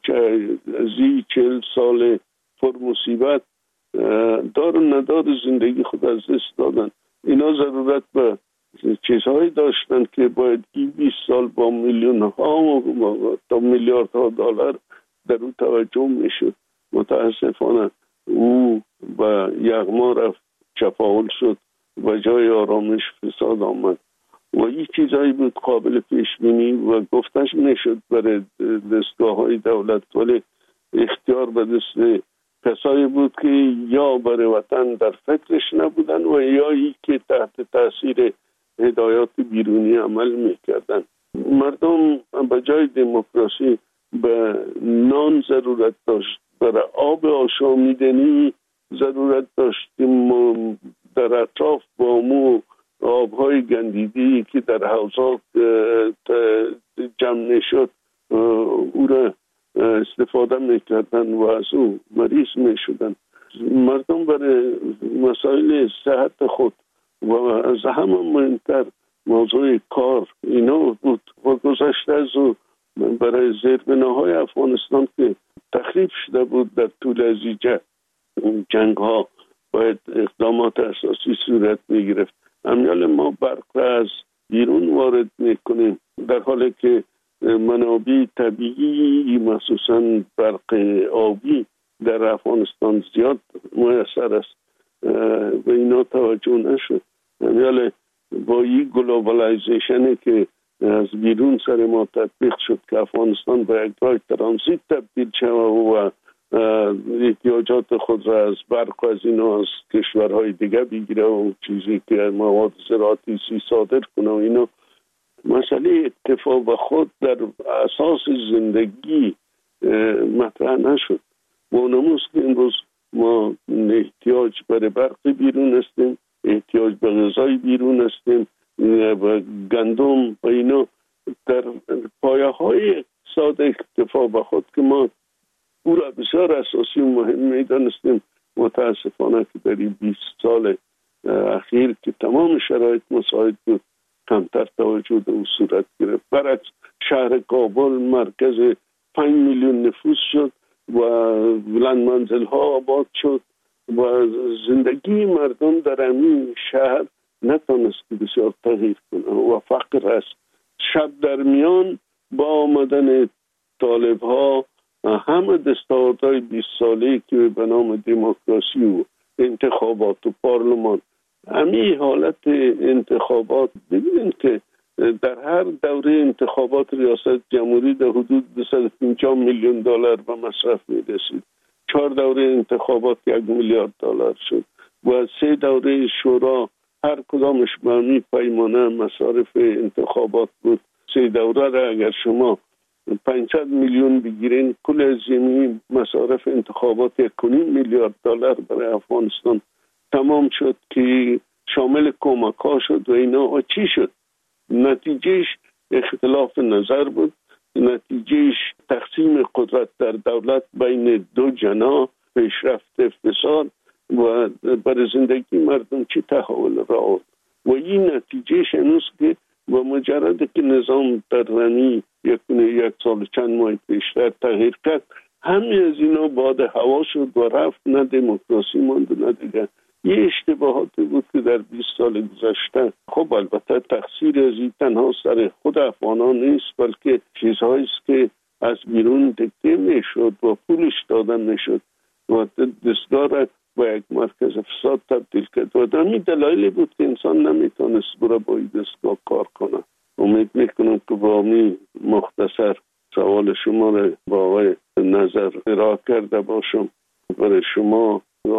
40 سال پر مصیبت دار و ندار زندگی خود از دست دادن. اینا ضرورت به چیزهایی داشتن که باید 20 سال با میلیون ها تا میلیاردها دلار در اون توجه میشد. متاسفانه او با یغما رفت، چپاول شد و جای آرامش فساد آمد و این چیزهایی بود قابل پیش بینی و گفتش میشد برای دستگاه های دولت، ولی اختیار به دست کسایی بود که یا برای وطن در فکرش نبودن و یا ای که تحت تاثیر هدایات بیرونی عمل میکردن. مردم به جای دموکراسی به نان ضرورت داشت، برای آب آشامیدنی ضرورت داشت که در اطراف با مو آبهای گندیدی که در حوضات جمع نشد او را استفاده میکردن و از او مریض میشدن. مردم برای مسائل صحت خود و از همه مهمتر موضوع کار اینا بود و گذشته از او برای زیربناهای افغانستان که تخریب شده بود در طول از جنگ ها باید اقدامات اساسی صورت می گرفت. امیال ما برق را از بیرون وارد می کنیم در حالی که منابع طبیعی مخصوصا برق آبی در افغانستان زیاد میسر است و اینا توجه نشد. امیال با این گلوبالایزیشنی که از بیرون سر ما تطبیق شد که افغانستان به یک راه ترانزیت تبدیل شود و احتیاجات خود را از برق و از اینا از کشورهای دیگه بگیره و چیزی که مواد زراعتی صادر کنه و اینا. مسئله اکتفا به خود در اساس زندگی مطرح نشد. مانموز که امروز ما احتیاج برای برق بیرون هستیم، احتیاج به غذای بیرون هستیم و گندم و اینا در پایه های اقتصاد اکتفا به خود که ما او را بسیار اساسی و مهم میدانستیم. متاسفانه که در این 20 سال اخیر که تمام شرایط مساعد بود کمتر توجه به او صورت گرفت. برعکس شهر کابل مرکز 5 میلیون نفوس شد و بلند منزل ها آباد شد و زندگی مردم در همین شهر نتونست که بسیار تغییر کنه و فقر است. شب در میان با آمدن طالب ها همه دستاوردهای 20 ساله‌ای که به نام دموکراسی و انتخابات و پارلمان، همین حالت انتخابات، ببینید که در هر دوره انتخابات ریاست جمهوری در حدود 250 میلیون دلار به مصرف می‌رسید. 4 دوره انتخابات 1 میلیارد دلار شد و 3 دوره شورا هر کدامش به همین پیمانه مصارف انتخابات بود. 3 دوره را اگر شما 500 میلیون بگیرین، کل از این مصارف انتخابات 1.5 میلیارد دلار برای افغانستان تمام شد که شامل کمک ها شد و اینا. چی شد؟ نتیجهش اختلاف نظر بود، نتیجهش تقسیم قدرت در دولت بین 2 جناح، پیشرفت فساد و برای زندگی مردم چی تحول را آورد. و این نتیجهش هنوز که با مجرد که نظام در رمی یک سال چند ماه پیشتر تغییر کرد، همه از اینا باد هوا شد و رفت، نه دموکراسی ماند نه دیگه. یه اشتباهاتی بود که در 20 سال گذشته، خب البته تقصیر از این تنها سر خود افغانان نیست، بلکه چیزهایی است که از بیرون دکته میشد و پولش دادن میشد و دستگاه را با یک مرکز فساد تبدیل کرد و در همین دلایلی بود که انسان نمیتونست برای با این دستگاه کار کنه. امید میکنم که با همین مختصر سوال شما را با آقای نظر ارائه کرده باشم. برای شما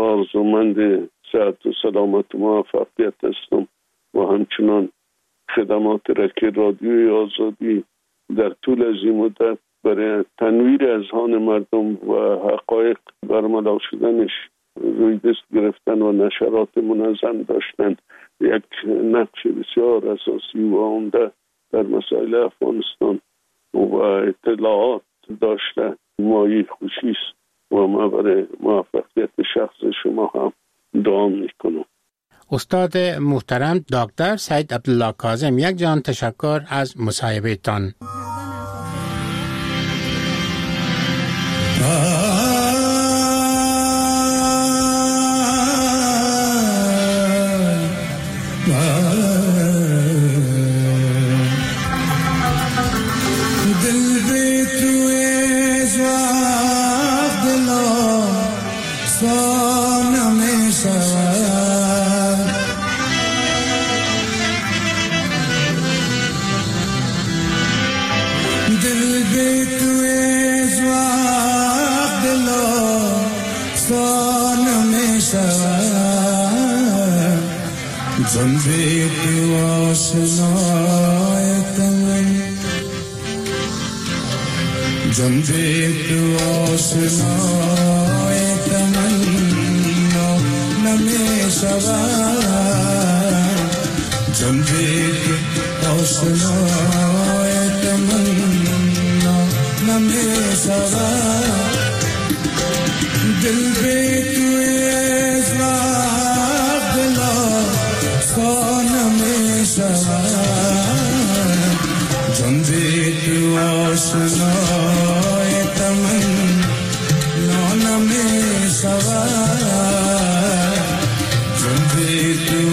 آرزومند صحت و سلامت و موفقیت هستم و همچنان خدمات را که رادیوی آزادی در طول از این مدت برای تنویر اذهان مردم و حقایق برملا شدنش روی دست گرفتن و نشرات منظم داشتن یک نقش بسیار اساسی و عمده در مسائل افغانستان و اطلاعات داشته مایه خوشی است و ما برای موفقیت شخص شما هم دعا میکنم. استاد محترم دکتر سید عبدالله کاظم، یک جان تشکر از مصاحبه تان.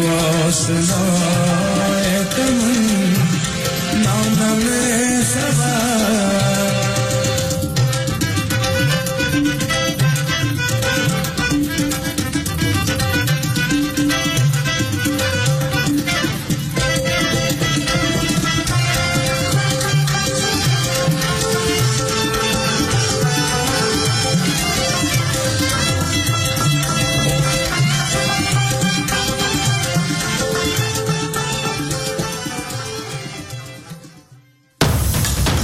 Now,